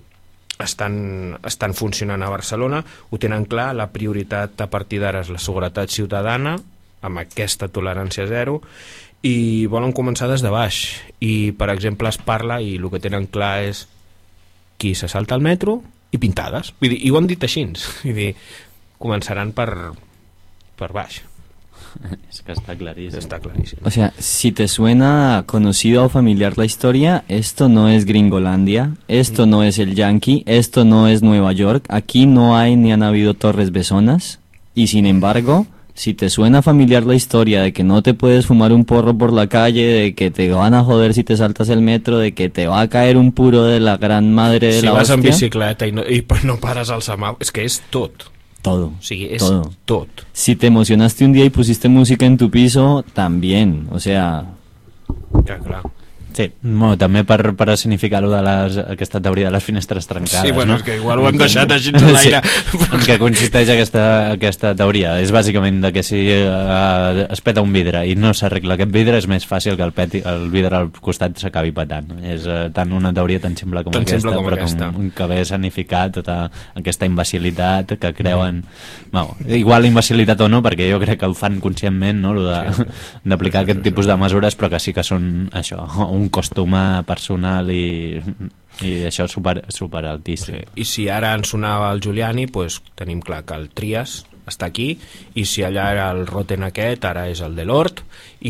D: Estan, estan funcionant a Barcelona, ho tenen clar, la prioritat a partir d'ara és la seguretat ciutadana, amb aquesta tolerància zero, i volen començar des de baix. I, per exemple, es parla, i el que tenen clar és qui se salta al metro i pintades. Vull dir, i ho han dit així. Vull dir, començaran per, per baix.
B: Es que está clarísimo.
D: Está clarísimo.
C: O sea, si te suena conocido o familiar la historia, esto no es Gringolandia, esto no es el Yankee, esto no es Nueva York, aquí no hay ni han habido Torres Besonas, y sin embargo, si te suena familiar la historia de que no te puedes fumar un porro por la calle, de que te van a joder si te saltas el metro, de que te va a caer un puro de la gran madre de
D: si
C: la
D: vas
C: hostia...
D: en bicicleta i no, i no pares al semàfor, és que és tot.
C: Todo,
D: o sigui, és
C: todo.
D: tot.
C: Si te emocionaste un día y pusiste música en tu piso, también, o sea...
D: Ja, clar.
B: Sí, bueno, també per, per escenificar-ho de les, aquesta teoria de les finestres trencades.
D: Sí, bueno,
B: no?
D: és que igual ho hem deixat així en l'aire.
B: Sí. En què consisteix aquesta, aquesta teoria? És bàsicament de que si uh, es peta un vidre i no s'arregla aquest vidre, és més fàcil que el, peti, el vidre al costat s'acabi petant. És uh, tant una teoria tan simple com
D: tan
B: aquesta,
D: simple com
B: però
D: aquesta.
B: Com, que ve escenificar tota aquesta imbecilitat que creuen... Mm. Bueno, igual imbecilitat o no, perquè jo crec que ho fan conscientment, no?, d'aplicar sí, aquest tipus de mesures, però que sí que són això, un cost humà personal i, i això super, super altíssim.
D: Sí. I si ara ens sonava el Giuliani, pues, tenim clar que el Trias està aquí, i si allà era el Roten aquest, ara és el de l'Hort,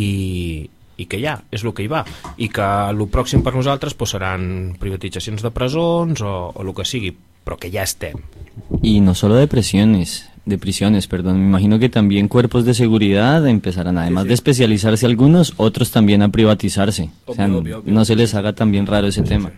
D: i, i que ja, és el que hi va. I que el pròxim per nosaltres pues, seran privatitzacions de presons o, o el que sigui, però que ja estem.
C: Y no solo de prisiones, de prisiones, perdón, me imagino que también cuerpos de seguridad empezarán, además sí, sí. de especializarse algunos, otros también a privatizarse. Obvio, o sea, obvio, obvio. No se les haga también raro ese sí, tema.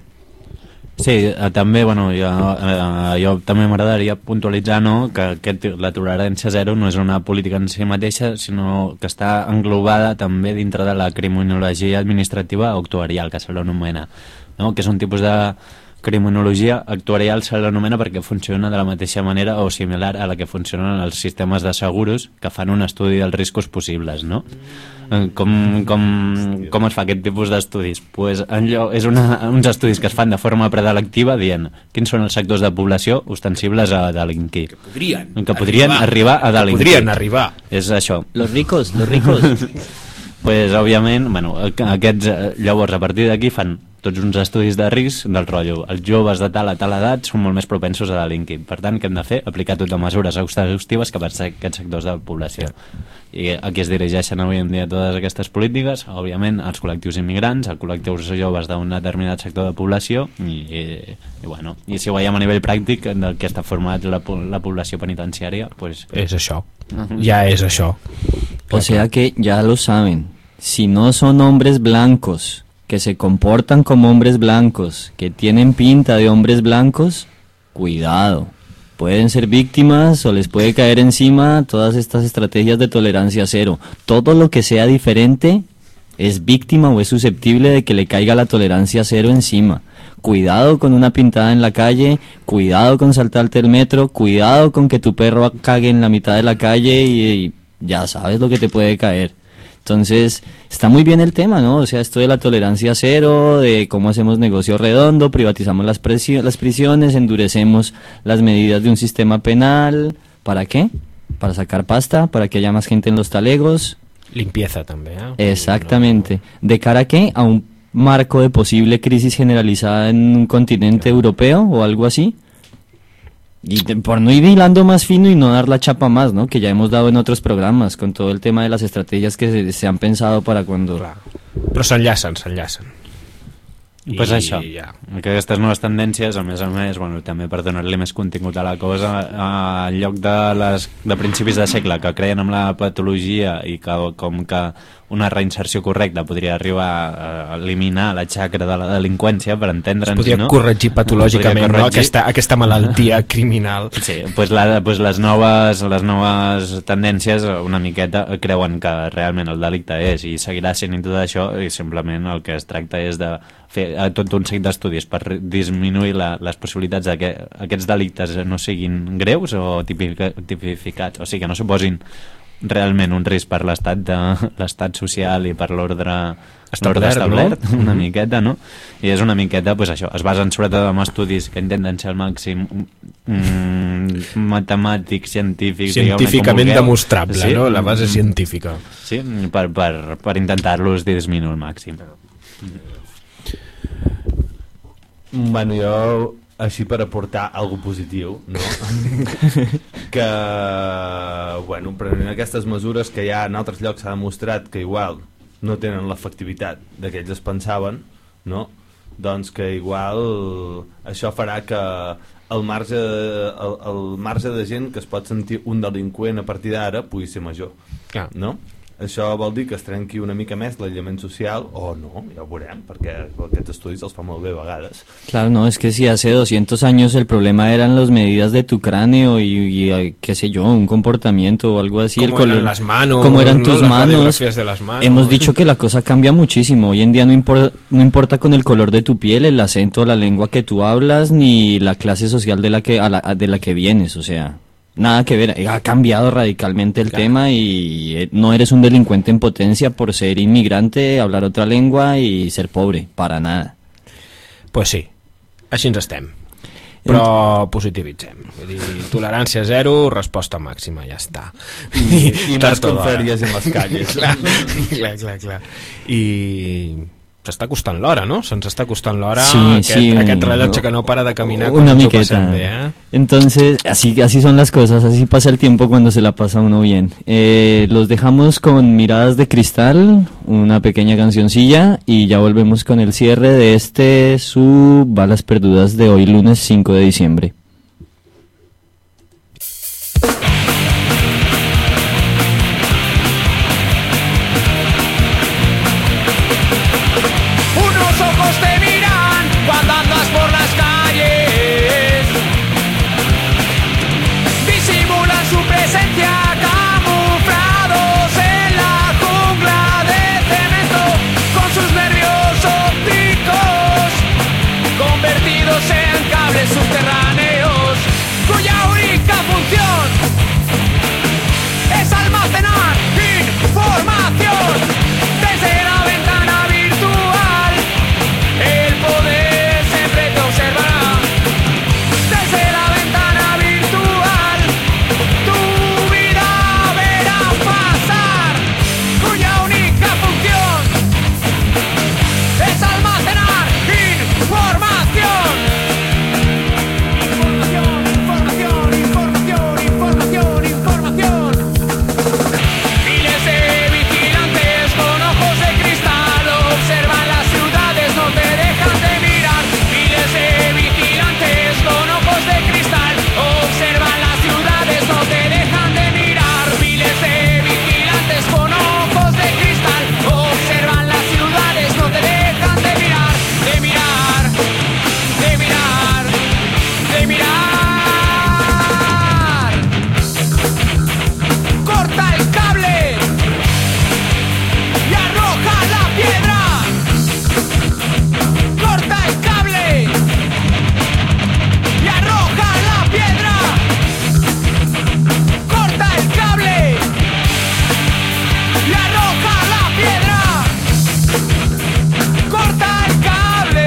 B: Sí, eh, també, bueno, jo, eh, jo també m'agradaria puntualitzar, no?, que aquest, la tolerància zero no és una política en si mateixa, sinó que està englobada també dintre de la criminologia administrativa o actuarial, que se l'anomena, no?, que és un tipus de criminologia actuarial, se l'anomena perquè funciona de la mateixa manera o similar a la que funcionen els sistemes de seguros que fan un estudi dels riscos possibles, no? Com, com, com es fa aquest tipus d'estudis? Pues és una, uns estudis que es fan de forma predelectiva dient quins són els sectors de població ostensibles a delinquir.
D: Que podrien,
B: que podrien arribar, arribar a delinquir.
D: Que podrien arribar.
B: És això.
C: Los ricos, los ricos.
B: Pues, òbviament, bueno, aquests, llavors, a partir d'aquí fan tots uns estudis de risc del rotllo. Els joves de tal a tal edat són molt més propensos a delinquir. Per tant, què hem de fer? Aplicar totes mesures exhaustives cap a aquests sectors de la població. I a qui es dirigeixen avui en dia totes aquestes polítiques? Òbviament, els col·lectius immigrants, els col·lectius joves d'un determinat sector de població i, i, i, bueno, i si ho veiem a nivell pràctic del que està format la, la població penitenciària, pues...
D: És això. Ja és això.
C: O sea que ya lo saben. Si no son hombres blancos que se comportan como hombres blancos, que tienen pinta de hombres blancos, cuidado, pueden ser víctimas o les puede caer encima todas estas estrategias de tolerancia cero. Todo lo que sea diferente es víctima o es susceptible de que le caiga la tolerancia cero encima. Cuidado con una pintada en la calle, cuidado con saltarte el metro, cuidado con que tu perro cague en la mitad de la calle y, y ya sabes lo que te puede caer. Entonces, está muy bien el tema, ¿no? O sea, esto de la tolerancia cero, de cómo hacemos negocio redondo, privatizamos las, las prisiones, endurecemos las medidas de un sistema penal. ¿Para qué? Para sacar pasta, para que haya más gente en los talegos.
D: Limpieza también, ¿eh?
C: Exactamente. ¿De cara a qué? A un marco de posible crisis generalizada en un continente europeo o algo así. Y de, por no ir hilando más fino y no dar la chapa más, ¿no? Que ya hemos dado en otros programas con todo el tema de las estrategias que se, se han pensado para cuando...
D: Clar. Però s'enllacen, s'enllacen.
B: I pues això, ja. Aquestes noves tendències, a més a més, bueno, també per donar-li més contingut a la cosa, en lloc de, les, de principis de segle que creien amb la patologia i que com que una reinserció correcta podria arribar a eliminar la xacra de la delinqüència, per entendre'ns,
D: es podria
B: no?
D: corregir patològicament, corregir... no? Aquesta, aquesta malaltia criminal.
B: Sí, pues la, pues les, noves, les noves tendències una miqueta creuen que realment el delicte és i seguirà sent i tot això, i simplement el que es tracta és de fer tot un seguit d'estudis per disminuir la, les possibilitats de que aquests delictes no siguin greus o tipificats, o sigui que no suposin realment un risc per l'estat de l'estat social i per l'ordre establert, establert no? Una miqueta, no? I és una miqueta, pues això, es basen sobretot en estudis que intenten ser al màxim mm, matemàtics, científics,
D: científicament demostrable, sí? No? La base científica.
B: Sí, per, per, per intentar-los disminuir al màxim.
E: Bueno, jo així per aportar algo positiu, no? Que, bueno, prenent aquestes mesures que ja en altres llocs s'ha demostrat que igual no tenen l'efectivitat de que ells es pensaven, no? Doncs que igual això farà que el marge, el, el marge de gent que es pot sentir un delinqüent a partir d'ara pugui ser major,
D: Clar.
E: no? això vol dir que es trenqui una mica més l'aïllament social o no, ja ho veurem, perquè aquests estudis els fa molt bé a vegades.
C: Claro, no, es que si hace doscientos años el problema eran las medidas de tu cráneo y, y qué sé yo, un comportamiento o algo así.
D: Como
C: el color,
D: eran las manos,
C: como eran
D: ¿no?
C: tus
D: Las
C: manos.
D: radiografías de las manos.
C: Hemos dicho que la cosa cambia muchísimo. Hoy en día no, impor, no importa con el color de tu piel, el acento, la lengua que tú hablas, ni la clase social de la que, a la, de la que vienes, o sea... Nada que ver, ha cambiado radicalmente el claro. tema y no eres un delincuente en potencia por ser inmigrante, hablar otra lengua y ser pobre, para nada.
D: Pues sí, així ens estem, però positivitzem, vull dir, tolerància zero, resposta màxima, ja està.
E: I, i més confèries en les calles.
D: clar, clar, clar, clar. I... s'està costant l'hora, ¿no? Se'ns està costant l'hora,
C: sí,
D: aquest,
C: sí,
D: aquest rellotge que no para de caminar
C: una
D: quan
C: miqueta.
D: Bé, ¿eh?
C: Entonces, así, así son las cosas, así pasa el tiempo cuando se la pasa uno bien. Eh, los dejamos con Miradas de Cristal, una pequeña cancioncilla, y ya volvemos con el cierre de este, su Balas Perdudas de hoy, lunes cinco de diciembre.
G: Subterráneos, cuya única función es almacenar información desde la ventana virtual. El poder siempre te observará desde la ventana virtual. Tu vida verá pasar, cuya única función es almacenar información. Información, información, información, información. Miles de vigilantes con ojos de cristal observan las ciudades, no te dejan de mirar. Miles de vigilantes con ojos de cristal observan las ciudades, no te dejan de mirar. Miles de vigilantes con ojos de cristal observan las ciudades, no te dejan de mirar, de mirar, de mirar, de mirar. Corta el cable y arroja la piedra. Corta el cable y arroja la piedra. Corta el cable y arroja la piedra. Corta el cable.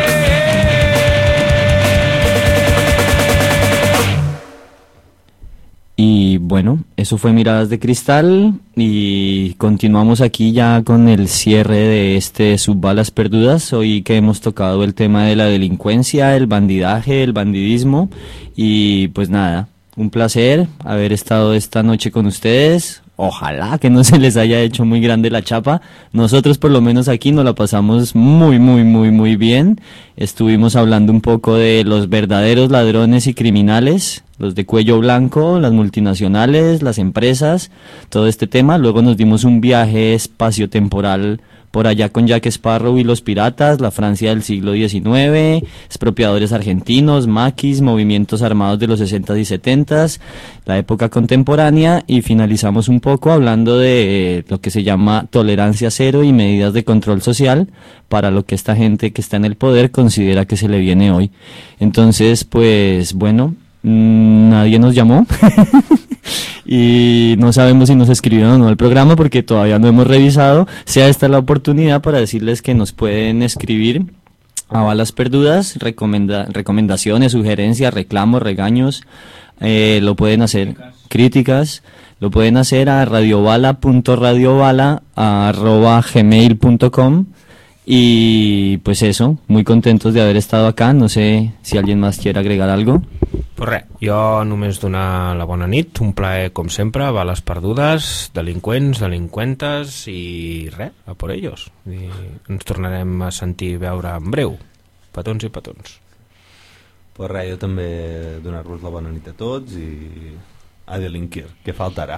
C: Y bueno, eso fue Miradas de Cristal y continuamos aquí ya con el cierre de este Subbalas Perdudas. Hoy que hemos tocado el tema de la delincuencia, el bandidaje, el bandidismo y pues nada, un placer haber estado esta noche con ustedes. Ojalá que no se les haya hecho muy grande la chapa. Nosotros por lo menos aquí nos la pasamos muy, muy, muy, muy bien. Estuvimos hablando un poco de los verdaderos ladrones y criminales, los de cuello blanco, las multinacionales, las empresas, todo este tema. Luego nos dimos un viaje espaciotemporal por allá con Jack Sparrow y los piratas, la Francia del siglo diecinueve, expropiadores argentinos, maquis, movimientos armados de los sesentas y setentas, la época contemporánea, y finalizamos un poco hablando de eh, lo que se llama tolerancia cero y medidas de control social para lo que esta gente que está en el poder considera que se le viene hoy. Entonces, pues bueno, mmm, nadie nos llamó. Y no sabemos si nos escribieron o no al programa porque todavía no hemos revisado. Sea esta la oportunidad para decirles que nos pueden escribir a Balas Perdudas, recomenda, recomendaciones, sugerencias, reclamos, regaños, eh, lo pueden hacer, críticas, críticas lo pueden hacer a radiobala punto radiobala arroba gmail punto com. Y pues eso, muy contentos de haber estado acá. No sé si alguien más quiere agregar algo.
D: Pues res, jo només donar la bona nit, un plaer com sempre, Bales Perdudes, delinqüents, delinqüentes i res, a por ellos. I ens tornarem a sentir veure en breu, petons i petons.
E: Pues res, jo també donar-vos la bona nit a tots i a delinquir, que faltarà.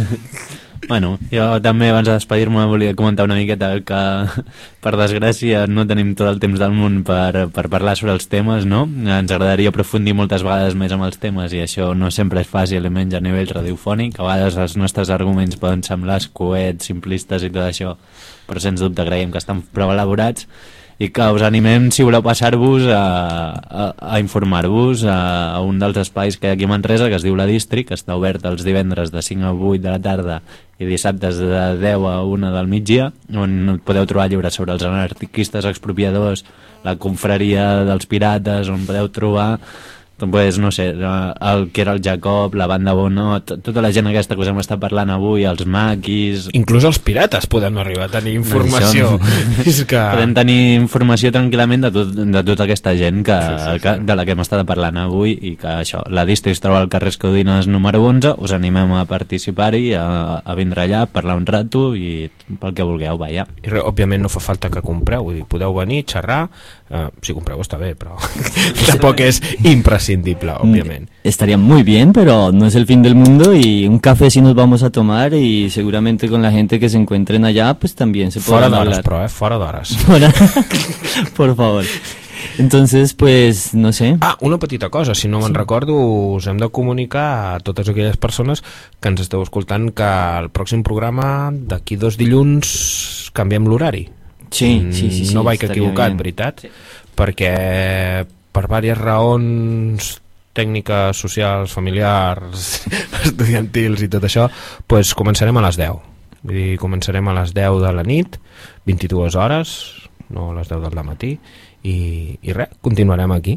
B: Bueno, jo també abans de despedir-me volia comentar una miqueta que per desgràcia no tenim tot el temps del món per, per parlar sobre els temes, no? Ens agradaria aprofundir moltes vegades més amb els temes i això no sempre és fàcil, menys a nivell radiofònic. A vegades els nostres arguments poden semblar escuets, simplistes i tot això, però sens dubte creiem que estan prou elaborats i que us animem, si voleu passar-vos a, a, a informar-vos a, a un dels espais que hi ha aquí a Manresa, que es diu La Distri, que està obert els divendres de cinc a vuit de la tarda i dissabtes de deu a una del migdia, on podeu trobar llibres sobre els anarquistes expropiadors, la confraria dels pirates, on podeu trobar pues, no sé, el que era el Jacob, la banda Bono, tota la gent aquesta que us hem estat parlant avui, els maquis...
D: Inclús els pirates podem arribar a tenir informació. És que...
B: Podem tenir informació tranquil·lament de, tot, de tota aquesta gent que, sí, sí, sí. Que, de la que hem estat parlant avui i que això, la Distri es troba al carrer Escudines número onze, us animem a participar-hi, a, a vindre allà, a parlar un rato i pel que vulgueu, vaja.
D: I re, òbviament no fa falta que compreu, vull dir, podeu venir, xerrar, eh, si compreu està bé, però tampoc és imprescindible, òbviament.
C: Estaría muy bien, pero no es el fin del mundo y un café sí nos vamos a tomar y seguramente con la gente que se encuentren allá pues también se
D: Fora
C: podrán
D: d'hores,
C: hablar.
D: però, eh? Fora d'hores.
C: Fora. Por favor. Entonces, pues, no sé.
D: Ah, una petita cosa, si no me'n sí. recordo, us hem de comunicar a totes aquelles persones que ens esteu escoltant que el pròxim programa, d'aquí dos dilluns, canviem l'horari.
C: Sí, sí, sí, sí.
D: No vaig equivocat,
C: bien.
D: veritat?
C: Sí.
D: Perquè per diverses raons tècniques, socials, familiars, estudiantils i tot això, pues començarem a les deu. Vull dir, començarem a les deu de la nit, vint-i-dues hores, no a les deu del matí, y, y re, continuarem aquí.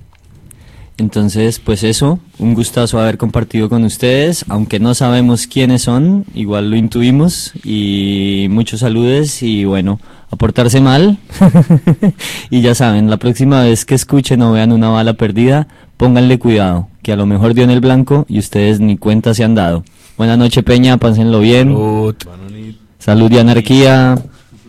C: Entonces, pues eso, un gustazo haber compartido con ustedes, aunque no sabemos quiénes son, igual lo intuimos, y muchos saludos y bueno, a portarse mal. Y ya saben, la próxima vez que escuchen o vean una bala perdida, pónganle cuidado, que a lo mejor dio en el blanco y ustedes ni cuenta se han dado. Buenas noches, Peña, pásenlo bien.
D: Salud.
C: Salud y anarquía.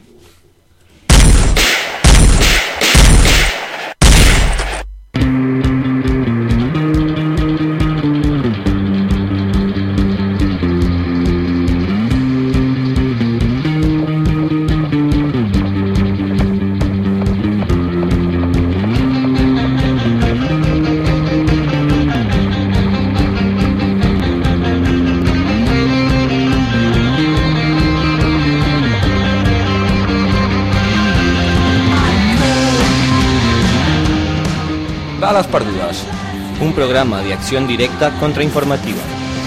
A: Balas Perdudas, un programa de acción directa contrainformativa.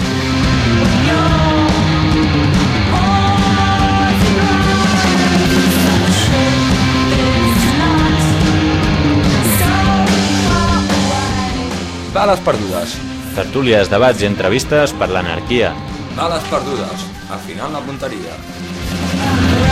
A: Balas Perdudes.
B: Tertúlies, debats i entrevistes per l'anarquia.
A: Balas Perdudes. Al final la punteria.